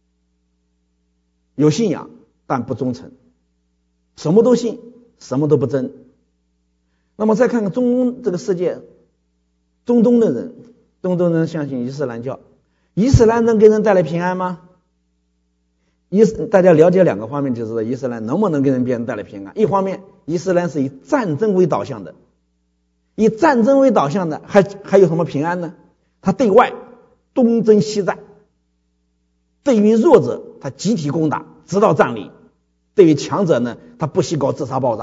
有信仰但不忠诚，什么都信什么都不真。那么再看看中东这个世界，中东人相信伊斯兰教，伊斯兰能给人带来平安吗？大家了解2个方面就知道伊斯兰能不能给别人带来平安。一方面伊斯兰是以战争为导向的，以战争为导向的还有什么平安呢？他对外东征西战，对于弱者他集体攻打直到占领，对于强者呢他不惜搞自杀爆炸，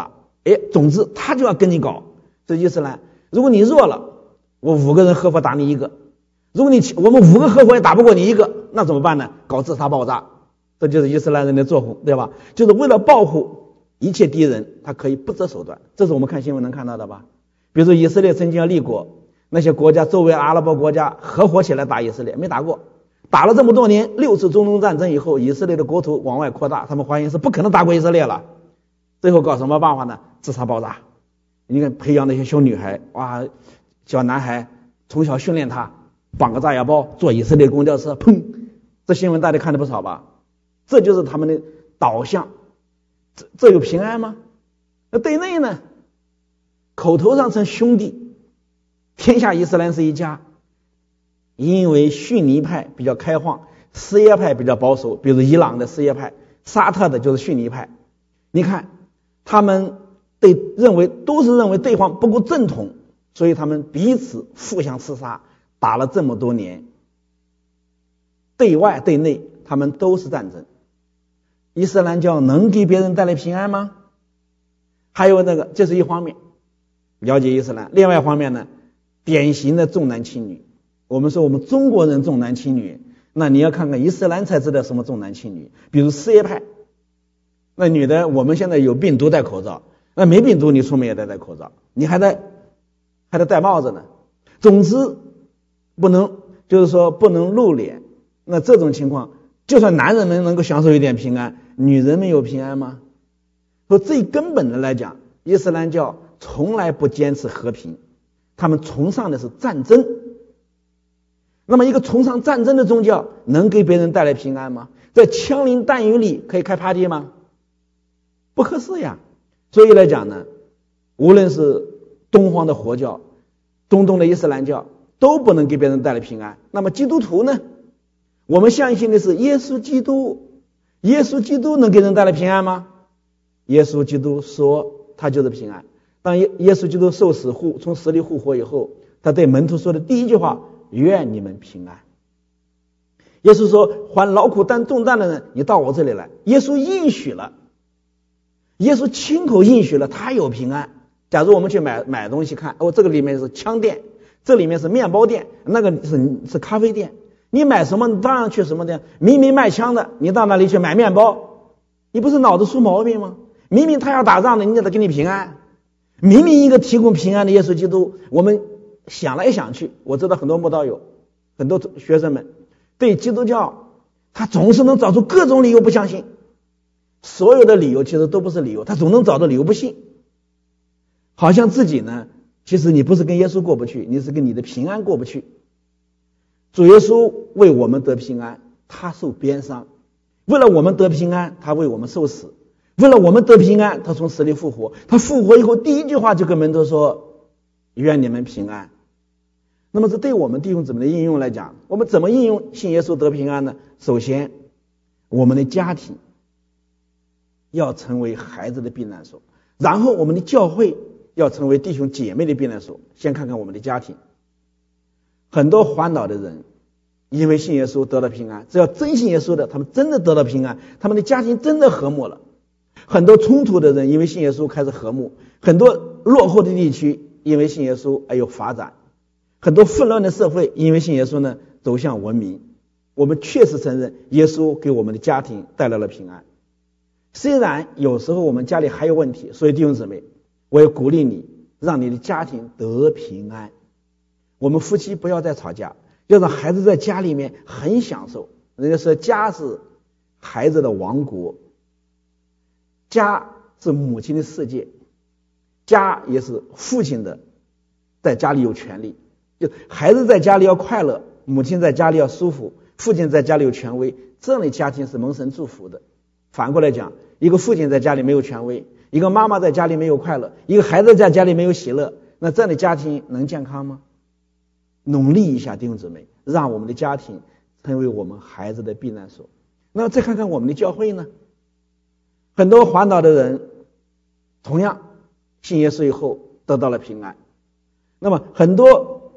总之他就要跟你搞。这伊斯兰，如果你弱了，我5个人合伙打你1个；如果我们5个合伙也打不过你1个，那怎么办呢？搞自杀爆炸。这就是伊斯兰人的作风，对吧？就是为了保护一切敌人，他可以不择手段。这是我们看新闻能看到的吧？比如说以色列曾经要立国，那些国家周围阿拉伯国家合伙起来打以色列，没打过，打了这么多年，6次中东战争以后，以色列的国土往外扩大，他们发现是不可能打过以色列了，最后搞什么办法呢？自杀爆炸。你看培养那些小女孩，哇，小男孩从小训练他绑个炸药包，坐以色列公交车，砰，这新闻大家看的不少吧？这就是他们的导向。这有平安吗？那对内呢？口头上称兄弟，天下伊斯兰是一家，因为逊尼派比较开放，什叶派比较保守，比如伊朗的什叶派，沙特的就是逊尼派。你看他们都是认为对方不够正统，所以他们彼此互相厮杀，打了这么多年。对外对内他们都是战争。伊斯兰教能给别人带来平安吗？还有这是一方面，了解伊斯兰。另外一方面呢，典型的重男轻女。我们说我们中国人重男轻女，那你要看看伊斯兰才知道什么重男轻女。比如什叶派，那女的我们现在有病毒戴口罩，那没病毒你出门也得戴口罩，你还得戴帽子呢。总之不能露脸。那这种情况，就算男人们能够享受一点平安，女人们有平安吗？说最根本的来讲，伊斯兰教从来不坚持和平，他们崇尚的是战争。那么一个崇尚战争的宗教能给别人带来平安吗？在枪林弹雨里可以开 party 吗？不合适呀。所以来讲呢，无论是东方的佛教，中东的伊斯兰教，都不能给别人带来平安。那么基督徒呢？我们相信的是耶稣基督，耶稣基督能给人带来平安吗？耶稣基督说他就是平安。当耶稣基督受死从死里复活以后，他对门徒说的第一句话，愿你们平安。耶稣说，还劳苦担重担的人，你到我这里来。耶稣应许了，耶稣亲口应许了他有平安。假如我们去买东西看，这个里面是枪店，这里面是面包店，那个是咖啡店，你买什么你当然去什么店。明明卖枪的，你到那里去买面包，你不是脑子出毛病吗？明明他要打仗的，人家得给你平安。明明一个提供平安的耶稣基督，我们想来想去，我知道很多慕道友，很多学生们对基督教他总是能找出各种理由不相信。所有的理由其实都不是理由，他总能找到理由不信。好像自己呢，其实你不是跟耶稣过不去，你是跟你的平安过不去。主耶稣为我们得平安，他受鞭伤，为了我们得平安，他为我们受死，为了我们得平安，他从死里复活。他复活以后第一句话就跟门徒说，愿你们平安。那么这对我们弟兄姊妹的应用来讲，我们怎么应用信耶稣得平安呢？首先，我们的家庭要成为孩子的避难所，然后我们的教会要成为弟兄姐妹的避难所。先看看我们的家庭。很多环岛的人因为信耶稣得了平安，只要真信耶稣的，他们真的得了平安，他们的家庭真的和睦了。很多冲突的人因为信耶稣开始和睦，很多落后的地区因为信耶稣而有发展，很多混乱的社会因为信耶稣呢走向文明。我们确实承认耶稣给我们的家庭带来了平安。虽然有时候我们家里还有问题，所以弟兄姊妹，我也鼓励你，让你的家庭得平安。我们夫妻不要再吵架，要让孩子在家里面很享受。人家说家是孩子的王国，家是母亲的世界，家也是父亲的，在家里有权利。就孩子在家里要快乐，母亲在家里要舒服，父亲在家里有权威，这样的家庭是蒙神祝福的。反过来讲，一个父亲在家里没有权威，一个妈妈在家里没有快乐，一个孩子在家里没有喜乐，那这样的家庭能健康吗？努力一下弟兄姊妹，让我们的家庭成为我们孩子的避难所。那再看看我们的教会呢，很多环岛的人同样信耶稣以后得到了平安。那么很多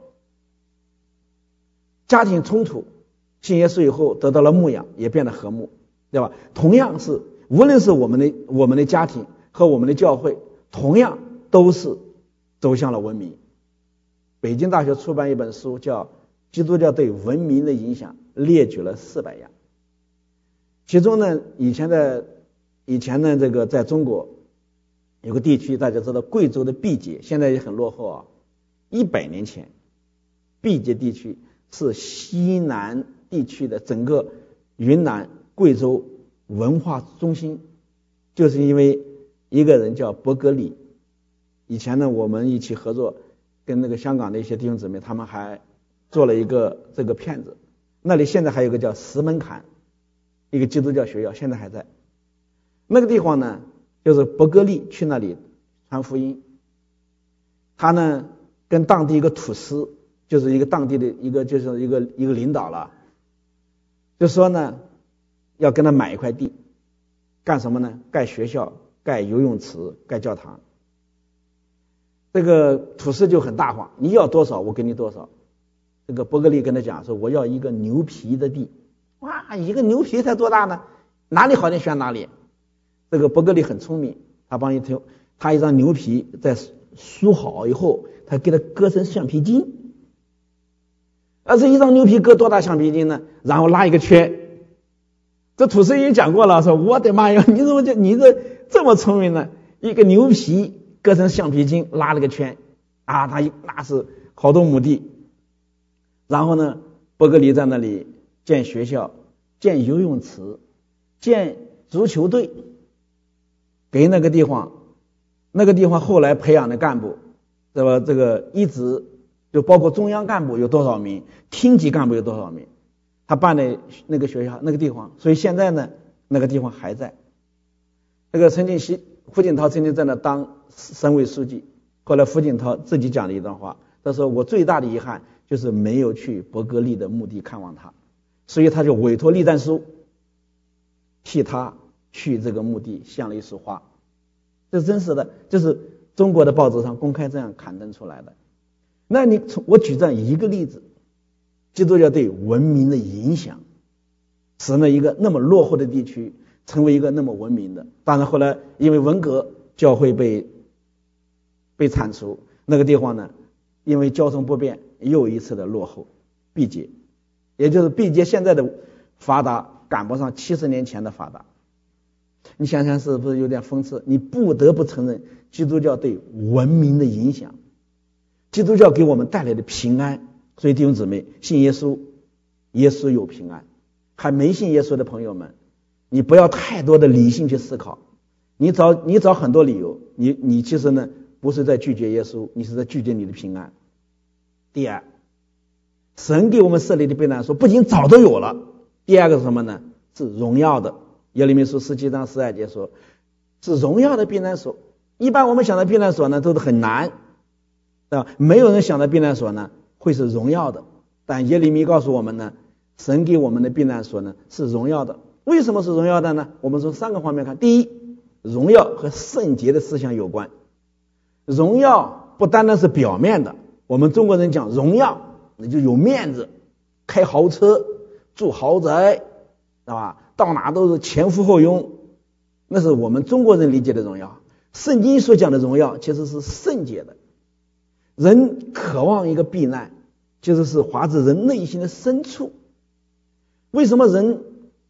家庭冲突，信耶稣以后得到了牧养，也变得和睦，对吧？同样是无论是我们的家庭和我们的教会， 同样都是走向了文明。北京大学出版一本书叫《基督教对文明的影响》，列举了400样。其中呢，以前呢这个在中国有个地区，大家知道贵州的毕节，现在也很落后啊。100年前，毕节地区是西南地区的整个云南、贵州文化中心，就是因为一个人叫伯格利。以前呢，我们一起合作，跟那个香港的一些弟兄姊妹，他们还做了一个这个片子。那里现在还有个叫石门坎，一个基督教学校，现在还在。那个地方呢，就是伯格利去那里传福音。他呢跟当地一个土司，就是一个当地的一个领导了，就说呢要跟他买一块地，干什么呢？盖学校、盖游泳池、盖教堂。这个土司就很大方，你要多少我给你多少。这个伯格利跟他讲说，我要一个牛皮的地。哇，一个牛皮才多大呢？哪里好你选哪里。这个伯格利很聪明，他一张牛皮在梳好以后，他给他割成橡皮筋。而这一张牛皮割多大橡皮筋呢？然后拉一个圈。这土司已经讲过了，说我的妈呀，你这么聪明呢？一个牛皮割成橡皮筋，拉了个圈啊，那是好多亩地。然后呢，伯格利在那里建学校、建游泳池、建足球队，给那个地方后来培养的干部，对吧？这个一直就包括中央干部有多少名，厅级干部有多少名，他办的那个学校那个地方，所以现在呢，那个地方还在。这个胡锦涛曾经在那当省委书记，后来胡锦涛自己讲了一段话，他说我最大的遗憾就是没有去伯格利的墓地看望他，所以他就委托栗战书替他去这个墓地献了一束花。这是真实的，这是中国的报纸上公开这样刊登出来的。那我举这样一个例子，基督教对文明的影响，使那一个那么落后的地区成为一个那么文明的。当然后来因为文革，教会被铲除，那个地方呢因为交通不便又一次的落后。毕节，也就是毕节现在的发达赶不上70年前的发达。你想想是不是有点讽刺？你不得不承认基督教对文明的影响，基督教给我们带来的平安。所以弟兄姊妹，信耶稣，耶稣有平安。还没信耶稣的朋友们，你不要太多的理性去思考，你找很多理由，你其实呢不是在拒绝耶稣，你是在拒绝你的平安。第二，神给我们设立的避难所不仅早都有了，第二个是什么呢？是荣耀的。耶利米书17章12节说，是荣耀的避难所。一般我们想的避难所呢都是很难，对吧？没有人想的避难所呢会是荣耀的。但耶利米告诉我们呢，神给我们的避难所呢是荣耀的。为什么是荣耀的呢？我们从3个方面看。第一，荣耀和圣洁的思想有关。荣耀不单单是表面的，我们中国人讲荣耀，那就有面子，开豪车，住豪宅，对吧？到哪都是前呼后拥，那是我们中国人理解的荣耀。圣经所讲的荣耀其实是圣洁的。人渴望一个避难，其实是发自人内心的深处。为什么人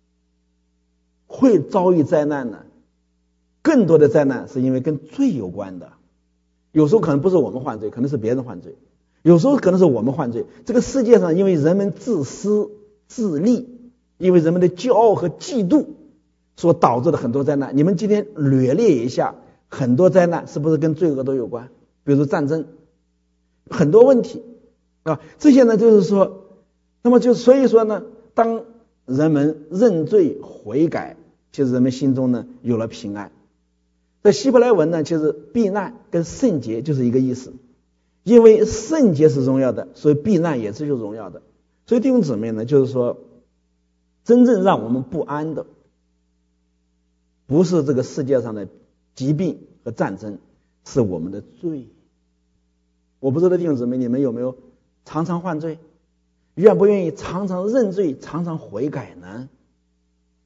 会遭遇灾难呢？更多的灾难是因为跟罪有关的。有时候可能不是我们犯罪，可能是别人犯罪，有时候可能是我们犯罪。这个世界上因为人们自私自利，因为人们的骄傲和嫉妒所导致的很多灾难。你们今天略列一下，很多灾难是不是跟罪恶都有关？比如战争，很多问题啊，这些呢就是说，那么所以说呢，当人们认罪悔改，其实人们心中呢有了平安。在希伯来文呢，其实避难跟圣洁就是一个意思。因为圣洁是荣耀的，所以避难也是就荣耀的。所以弟兄姊妹呢，就是说，真正让我们不安的，不是这个世界上的疾病和战争，是我们的罪。我不知道弟兄姊妹，你们有没有常常犯罪？愿不愿意常常认罪，常常悔改呢？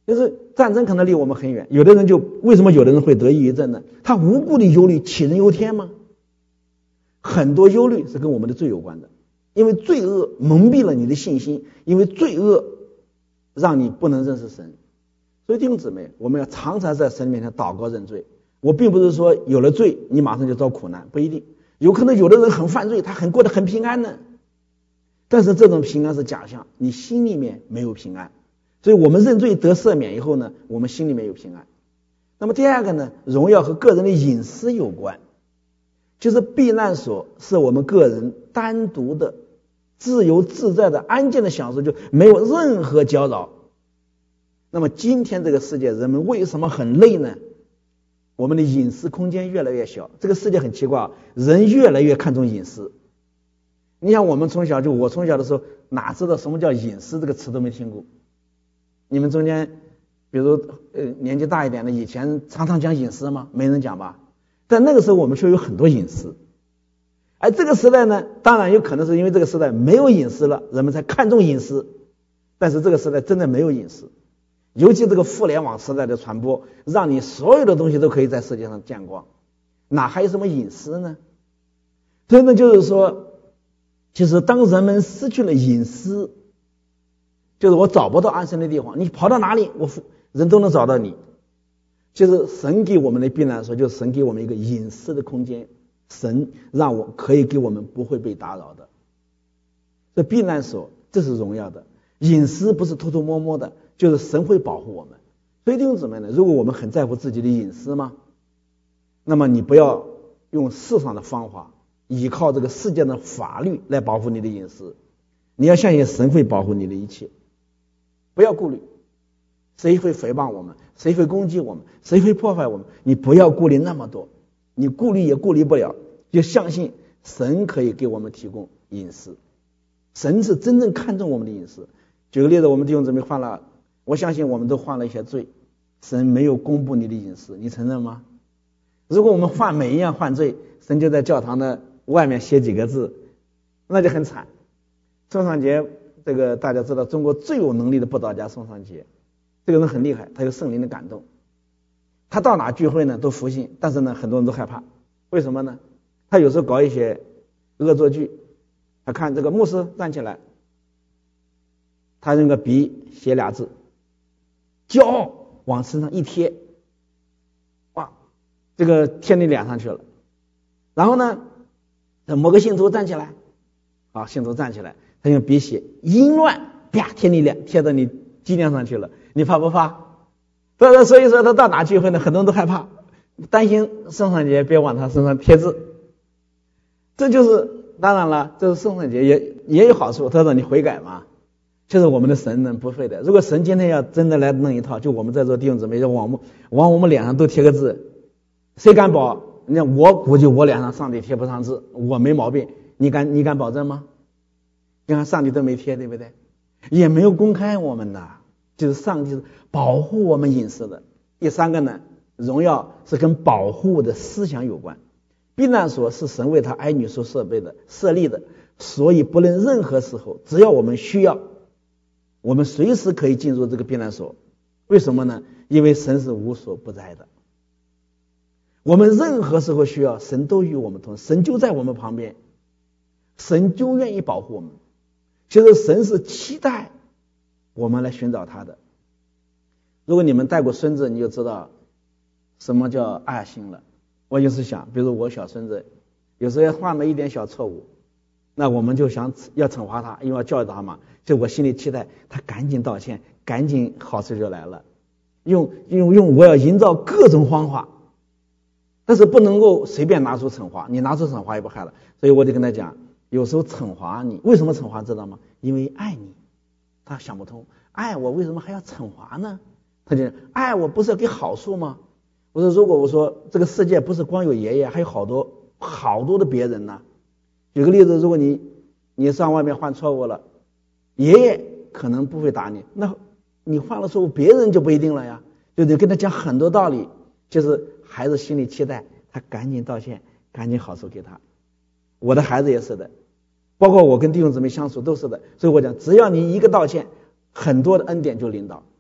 就是战争可能离我们很远，为什么有的人会得抑郁症呢？他无故的忧虑，杞人忧天吗？很多忧虑是跟我们的罪有关的，因为罪恶蒙蔽了你的信心，因为罪恶让你不能认识神。所以弟兄姊妹，我们要常常在神面前祷告认罪。我并不是说有了罪你马上就遭苦难，不一定，有可能有的人很犯罪，他过得很平安呢，但是这种平安是假象，你心里面没有平安。所以我们认罪得赦免以后呢，我们心里面有平安。那么第二个呢，荣耀和个人的隐私有关，就是避难所是我们个人单独的自由自在的安静的享受，就没有任何搅扰。那么今天这个世界人们为什么很累呢？我们的隐私空间越来越小。这个世界很奇怪，人越来越看重隐私。你想我从小的时候哪知道什么叫隐私这个词都没听过。你们中间比如年纪大一点的以前常常讲隐私吗？没人讲吧。但那个时候我们却有很多隐私。而这个时代呢，当然有可能是因为这个时代没有隐私了，人们才看重隐私。但是这个时代真的没有隐私，尤其这个互联网时代的传播，让你所有的东西都可以在世界上见光，哪还有什么隐私呢？所以呢，就是说其实当人们失去了隐私，就是我找不到安身的地方，你跑到哪里人都能找到你。就是神给我们的避难所，就是神给我们一个隐私的空间，神让我可以给我们不会被打扰的。这避难所这是荣耀的，隐私不是偷偷摸摸的，就是神会保护我们。所以弟兄姊妹呢，如果我们很在乎自己的隐私吗？那么你不要用世上的方法，依靠这个世界的法律来保护你的隐私，你要相信神会保护你的一切。不要顾虑谁会诽谤我们，谁会攻击我们，谁会破坏我们，你不要顾虑那么多，你顾虑也顾虑不了，就相信神可以给我们提供隐私。神是真正看重我们的隐私。举个例子，我们弟兄姊妹犯了，我相信我们都犯了一些罪，神没有公布你的隐私，你承认吗？如果我们犯每一样犯罪，神就在教堂的外面写几个字，那就很惨。宋尚节这个大家知道，中国最有能力的布道家宋尚节，这个人很厉害，他有圣灵的感动，他到哪聚会呢都服信，但是呢很多人都害怕。为什么呢？他有时候搞一些恶作剧，他看这个牧师站起来，他用个笔写俩字骄傲，往身上一贴，哇，这个贴你脸上去了。然后呢某个信徒站起来，信徒站起来，他用笔写淫乱，啪贴到你脊梁上去了，你怕不怕？所以说他到哪聚会呢，很多人都害怕，担心圣诞节别往他身上贴字。这就是当然了，这是圣诞节也有好处，他说你悔改嘛，就是我们的神呢不会的。如果神今天要真的来弄一套，就我们在座弟兄姊妹就往我们脸上都贴个字，谁敢保？我估计我脸上上帝贴不上字，我没毛病，你敢保证吗？你看上帝都没贴，对不对？也没有公开我们的，就是上帝是保护我们隐私的。第三个呢，荣耀是跟保护的思想有关。避难所是神为他儿女所设立的，所以不论任何时候，只要我们需要，我们随时可以进入这个避难所。为什么呢？因为神是无所不在的，我们任何时候需要，神都与我们同，神就在我们旁边，神就愿意保护我们。其实神是期待我们来寻找他的。如果你们带过孙子，你就知道什么叫爱心了。我就是想，比如我小孙子有时候犯了一点小错误，那我们就想要惩罚他，因为要教育他嘛，就我心里期待他赶紧道歉，赶紧好事就来了。用我要营造各种方法，但是不能够随便拿出惩罚，你拿出惩罚也不害了。所以我就跟他讲，有时候惩罚你，为什么惩罚知道吗？因为爱你。他想不通，爱我为什么还要惩罚呢？他就爱我不是要给好处吗？我说如果我说这个世界不是光有爷爷，还有好多的别人呢。举个例子，如果你上外面犯错误了，爷爷可能不会打你，那你犯了错误，别人就不一定了呀。就得跟他讲很多道理，就是孩子心里期待他赶紧道歉，赶紧好处给他。我的孩子也是的，包括我跟弟兄姊妹相处都是的。所以我讲，只要你一个道歉，很多的恩典就领导。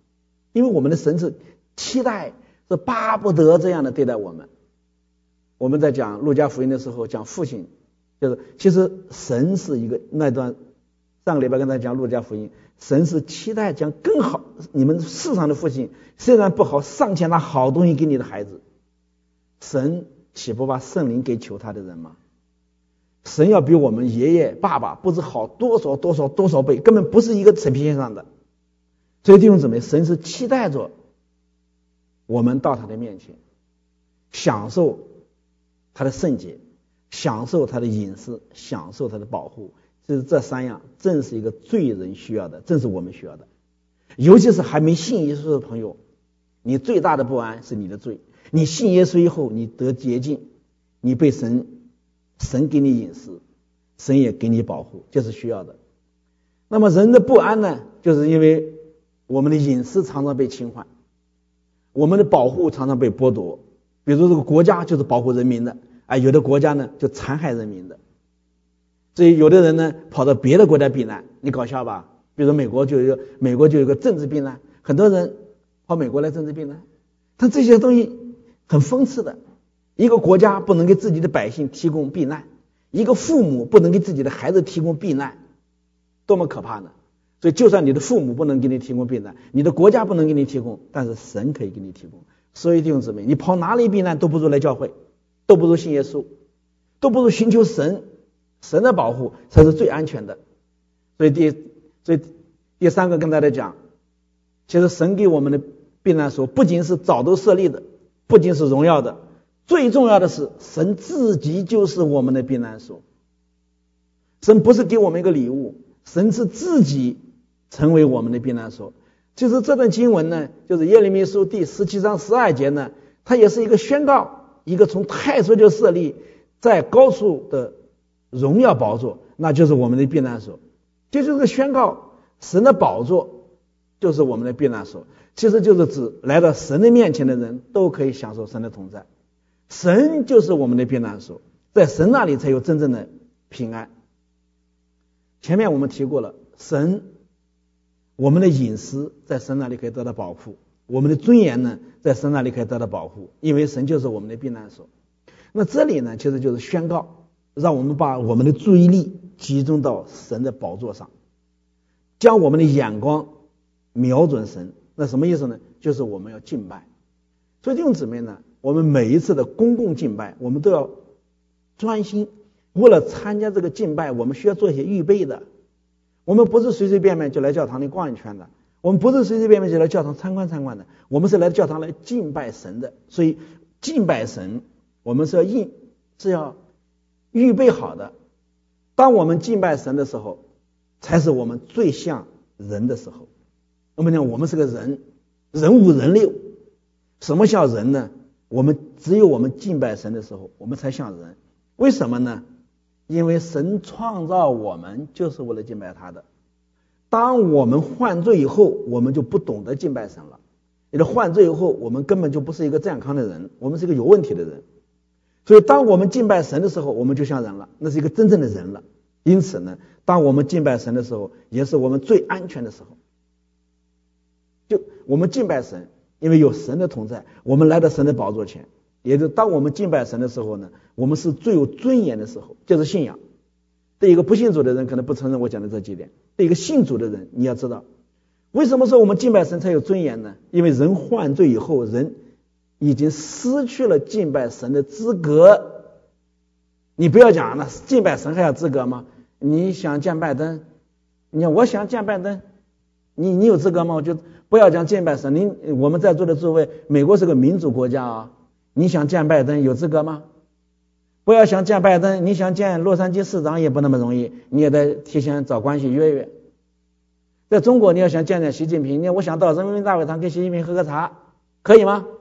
因为我们的神是期待，是巴不得这样的对待我们。我们在讲路加福音的时候讲父亲，就是其实神是一个那段上个礼拜跟大家讲路加福音，神是期待将更好，你们世上的父亲虽然不好，尚且拿好东西给你的孩子，神岂不把圣灵给求他的人吗？神要比我们爷爷爸爸不知好多少倍，根本不是一个水平线上的。所以弟兄姊妹，神是期待着我们到他的面前，享受他的圣洁，享受他的隐私，享受他的保护。就是这三样正是一个罪人需要的，正是我们需要的。尤其是还没信耶稣的朋友，你最大的不安是你的罪。你信耶稣以后，你得洁净，你被神给你隐私，神也给你保护，这是需要的。那么人的不安呢，就是因为我们的隐私常常被侵犯，我们的保护常常被剥夺。比如这个国家就是保护人民的，有的国家呢就残害人民的。所以有的人呢跑到别的国家避难，你搞笑吧？比如说美国就有一个政治避难，很多人跑美国来政治避难，但这些东西很讽刺的。一个国家不能给自己的百姓提供避难，一个父母不能给自己的孩子提供避难，多么可怕呢？所以就算你的父母不能给你提供避难，你的国家不能给你提供，但是神可以给你提供。所以弟兄姊妹，你跑哪里避难都不如来教会，都不如信耶稣，都不如寻求神的保护才是最安全的。所以第三个跟大家讲，其实神给我们的避难所不仅是早都设立的，不仅是荣耀的，最重要的是神自己就是我们的避难所。神不是给我们一个礼物，神是自己成为我们的避难所。就是这段经文呢，就是耶利米书第17章12节呢，它也是一个宣告，一个从太初就设立在高处的荣耀宝座，那就是我们的避难所。就是个宣告，神的宝座就是我们的避难所，其实就是指来到神的面前的人都可以享受神的同在。神就是我们的避难所，在神那里才有真正的平安。前面我们提过了，神我们的隐私在神那里可以得到保护，我们的尊严呢在神那里可以得到保护，因为神就是我们的避难所。那这里呢其实就是宣告，让我们把我们的注意力集中到神的宝座上，将我们的眼光瞄准神。那什么意思呢？就是我们要敬拜。所以弟兄姊妹呢，我们每一次的公共敬拜我们都要专心，为了参加这个敬拜我们需要做一些预备的。我们不是随随便便就来教堂里逛一圈的，我们不是随随便便就来教堂参观的，我们是来教堂来敬拜神的。所以敬拜神我们是要预备好的。当我们敬拜神的时候，才是我们最像人的时候。我们讲我们是个人，人五人六。什么像人呢？只有我们敬拜神的时候，我们才像人。为什么呢？因为神创造我们就是为了敬拜他的。当我们犯罪以后，我们就不懂得敬拜神了。因为犯罪以后，我们根本就不是一个健康的人，我们是一个有问题的人。所以当我们敬拜神的时候，我们就像人了，那是一个真正的人了。因此呢，当我们敬拜神的时候，也是我们最安全的时候。就我们敬拜神，因为有神的同在，我们来到神的宝座前，也就当我们敬拜神的时候呢，我们是最有尊严的时候，就是信仰。对一个不信主的人可能不承认我讲的这几点，对一个信主的人，你要知道为什么说我们敬拜神才有尊严呢？因为人犯罪以后，人已经失去了敬拜神的资格。你不要讲那敬拜神还有资格吗？你想见拜登，我想见拜登，你有资格吗？我就不要讲敬拜神。我们在座的诸位，美国是个民主国家啊，你想见拜登有资格吗？不要想见拜登，你想见洛杉矶市长也不那么容易，你也得提前找关系约约。在中国你要想见习近平，我想到人民大会堂跟习近平喝个茶，可以吗？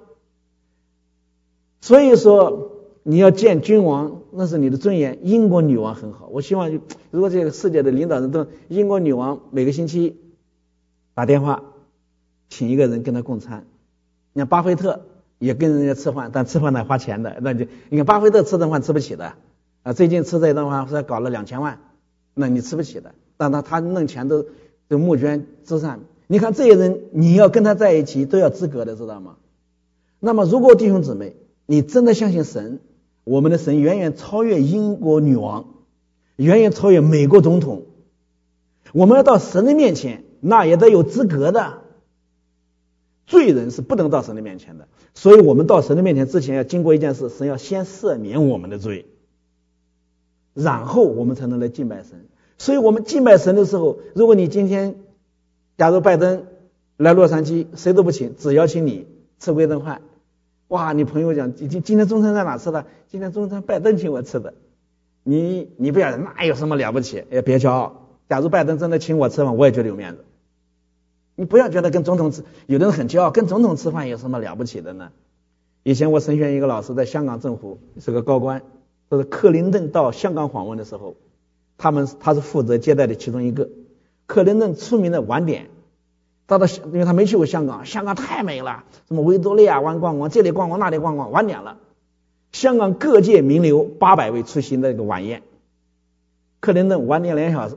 所以说你要见君王，那是你的尊严。英国女王很好，我希望如果这个世界的领导人都，英国女王每个星期打电话请一个人跟他共餐。你看巴菲特也跟人家吃饭，但吃饭得花钱的，那就你看巴菲特吃顿饭吃不起的啊，最近吃这一顿饭是搞了2000万，那你吃不起的。但他弄钱都募捐慈善， 你看这些人，你要跟他在一起都要资格的，知道吗？那么如果弟兄姊妹，你真的相信神，我们的神远远超越英国女王，远远超越美国总统，我们要到神的面前，那也得有资格的。罪人是不能到神的面前的，所以我们到神的面前之前要经过一件事，神要先赦免我们的罪，然后我们才能来敬拜神。所以我们敬拜神的时候，如果你今天假如拜登来洛杉矶，谁都不请，只邀请你吃归顿饭，哇，你朋友讲今天中餐在哪吃的？今天中餐拜登请我吃的，你不要，那有什么了不起？别骄傲。假如拜登真的请我吃饭，我也觉得有面子。你不要觉得跟总统吃，有的人很骄傲，跟总统吃饭有什么了不起的呢？以前我神学院一个老师在香港政府是个高官，就是克林顿到香港访问的时候，他是负责接待的其中一个。克林顿出名的晚点，因为他没去过香港，香港太美了，什么维多利亚湾逛逛，这里逛逛那里逛逛，晚点了。香港各界名流800位出席的一个晚宴，克林顿晚点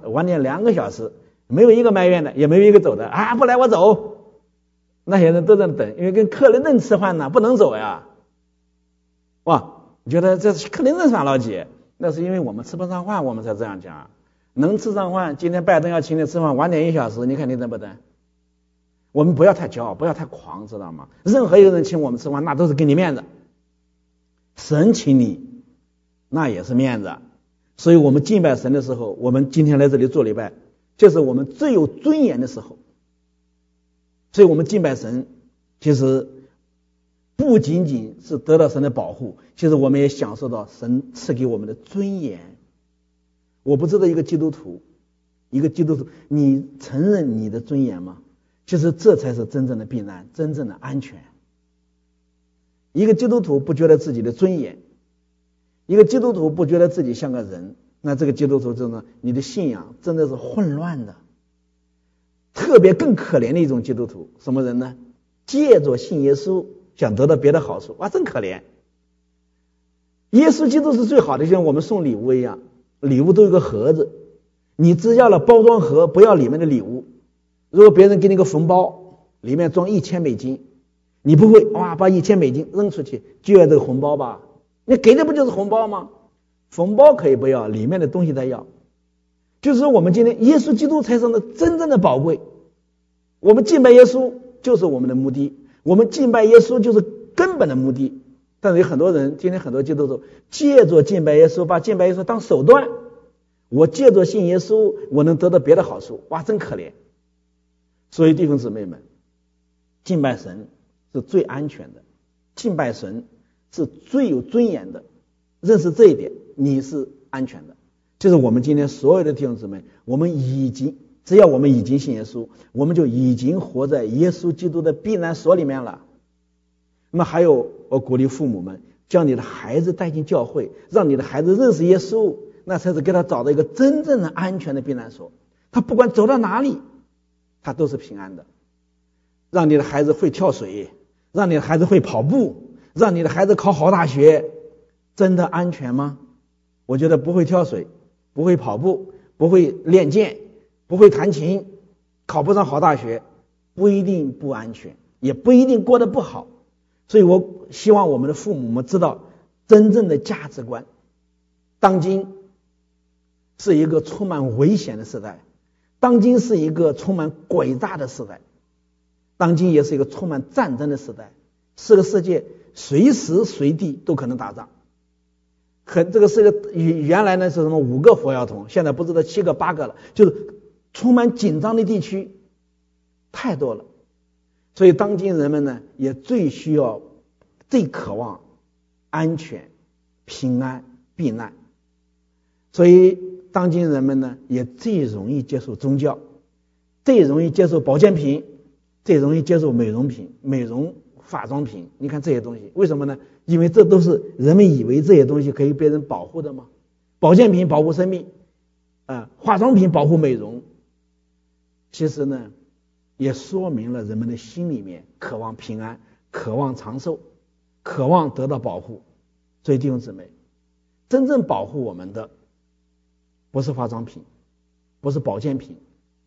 2个小时，没有一个埋怨的，也没有一个走的啊，不来我走。那些人都在等，因为跟克林顿吃饭呢，不能走呀。哇，你觉得这是克林顿耍老几？那是因为我们吃不上饭，我们才这样讲。能吃上饭，今天拜登要请你吃饭，晚点1小时，你看你等不等？我们不要太骄傲，不要太狂，知道吗？任何一个人请我们吃饭，那都是给你面子。神请你，那也是面子。所以我们敬拜神的时候，我们今天来这里做礼拜，就是我们最有尊严的时候。所以我们敬拜神，其实不仅仅是得到神的保护，其实我们也享受到神赐给我们的尊严。我不知道一个基督徒，你承认你的尊严吗？其实这才是真正的避难，真正的安全。一个基督徒不觉得自己的尊严，一个基督徒不觉得自己像个人，那这个基督徒真的，你的信仰真的是混乱的。特别更可怜的一种基督徒，什么人呢？借着信耶稣想得到别的好处，哇，真可怜。耶稣基督是最好的，就像我们送礼物一样，礼物都有个盒子，你只要了包装盒，不要里面的礼物。如果别人给你个红包，里面装1000美金，你不会哇把1000美金扔出去，就要这个红包吧？你给的不就是红包吗？红包可以不要，里面的东西再要。就是说我们今天耶稣基督才是真正的宝贵，我们敬拜耶稣就是我们的目的，我们敬拜耶稣就是根本的目的。但是有很多人，今天很多基督徒借着敬拜耶稣，把敬拜耶稣当手段，我借着信耶稣，我能得到别的好处，哇，真可怜。所以弟兄姊妹们，敬拜神是最安全的，敬拜神是最有尊严的，认识这一点，你是安全的。就是我们今天所有的弟兄姊妹，只要我们已经信耶稣，我们就已经活在耶稣基督的避难所里面了。那么还有，我鼓励父母们将你的孩子带进教会，让你的孩子认识耶稣，那才是给他找到一个真正的安全的避难所。他不管走到哪里，他都是平安的。让你的孩子会跳水，让你的孩子会跑步，让你的孩子考好大学，真的安全吗？我觉得不会跳水，不会跑步，不会练剑，不会弹琴，考不上好大学，不一定不安全，也不一定过得不好。所以我希望我们的父母们知道真正的价值观。当今是一个充满危险的时代，当今是一个充满诡诈的时代，当今也是一个充满战争的时代，这个世界随时随地都可能打仗。这个世界原来呢是什么5个火药桶，现在不知道7个8个了，就是充满紧张的地区太多了。所以当今人们呢也最渴望安全、平安、避难。所以当今人们呢也最容易接受宗教，最容易接受保健品，最容易接受美容品、美容化妆品。你看这些东西，为什么呢？因为这都是人们以为这些东西可以被人保护的吗？保健品保护生命，化妆品保护美容。其实呢也说明了人们的心里面渴望平安，渴望长寿，渴望得到保护。所以弟兄姊妹，真正保护我们的不是化妆品，不是保健品，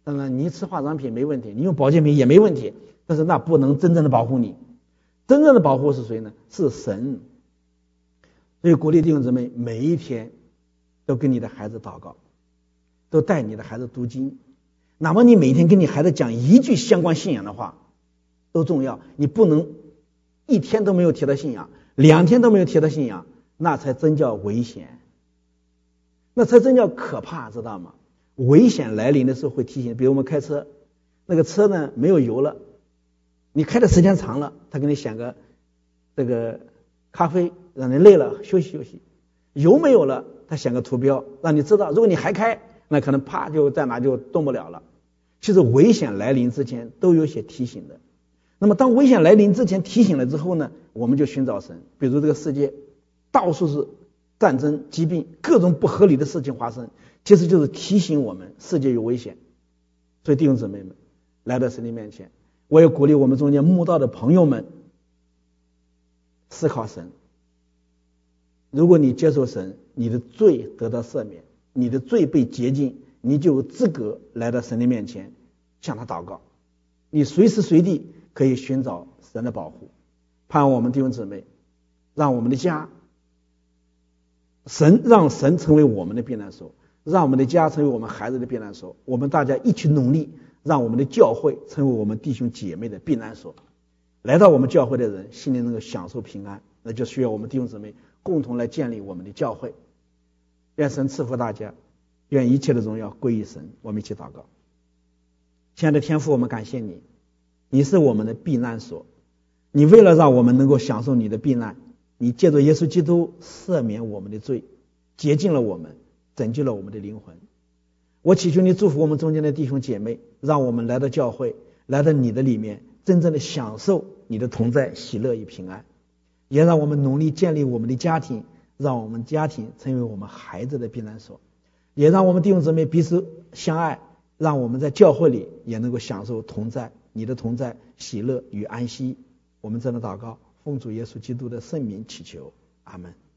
当然你吃化妆品没问题，你用保健品也没问题，但是那不能真正的保护你。真正的保护是谁呢？是神。所以鼓励弟兄姊妹每一天都跟你的孩子祷告，都带你的孩子读经。哪怕你每天跟你孩子讲一句相关信仰的话都重要，你不能一天都没有提到信仰，2天都没有提到信仰，那才真叫危险，那才真叫可怕，知道吗？危险来临的时候会提醒，比如我们开车，那个车呢没有油了，你开的时间长了，他给你选个这个咖啡，让你累了休息休息。油没有了，他选个图标，让你知道如果你还开，那可能啪就在哪就动不了了。其实危险来临之前都有些提醒的。那么当危险来临之前提醒了之后呢，我们就寻找神。比如这个世界到处是战争、疾病，各种不合理的事情发生，其实就是提醒我们世界有危险。所以弟兄姊妹们来到神的面前，我也鼓励我们中间慕道的朋友们思考神。如果你接受神，你的罪得到赦免，你的罪被洁净，你就有资格来到神的面前向他祷告。你随时随地可以寻找神的保护。盼望我们弟兄姊妹让我们的家让神成为我们的避难所，让我们的家成为我们孩子的避难所。我们大家一起努力，让我们的教会成为我们弟兄姐妹的避难所。来到我们教会的人心里能够享受平安，那就需要我们弟兄姊妹共同来建立我们的教会。愿神赐福大家，愿一切的荣耀归于神。我们一起祷告。亲爱的天父，我们感谢你，你是我们的避难所。你为了让我们能够享受你的避难，你借着耶稣基督赦免我们的罪，洁净了我们，拯救了我们的灵魂。我祈求你祝福我们中间的弟兄姐妹，让我们来到教会，来到你的里面，真正的享受你的同在、喜乐与平安。也让我们努力建立我们的家庭，让我们家庭成为我们孩子的避难所。也让我们弟兄姊妹彼此相爱，让我们在教会里也能够享受同在，你的同在、喜乐与安息。我们真的祷告，奉主耶稣基督的圣名祈求，阿们。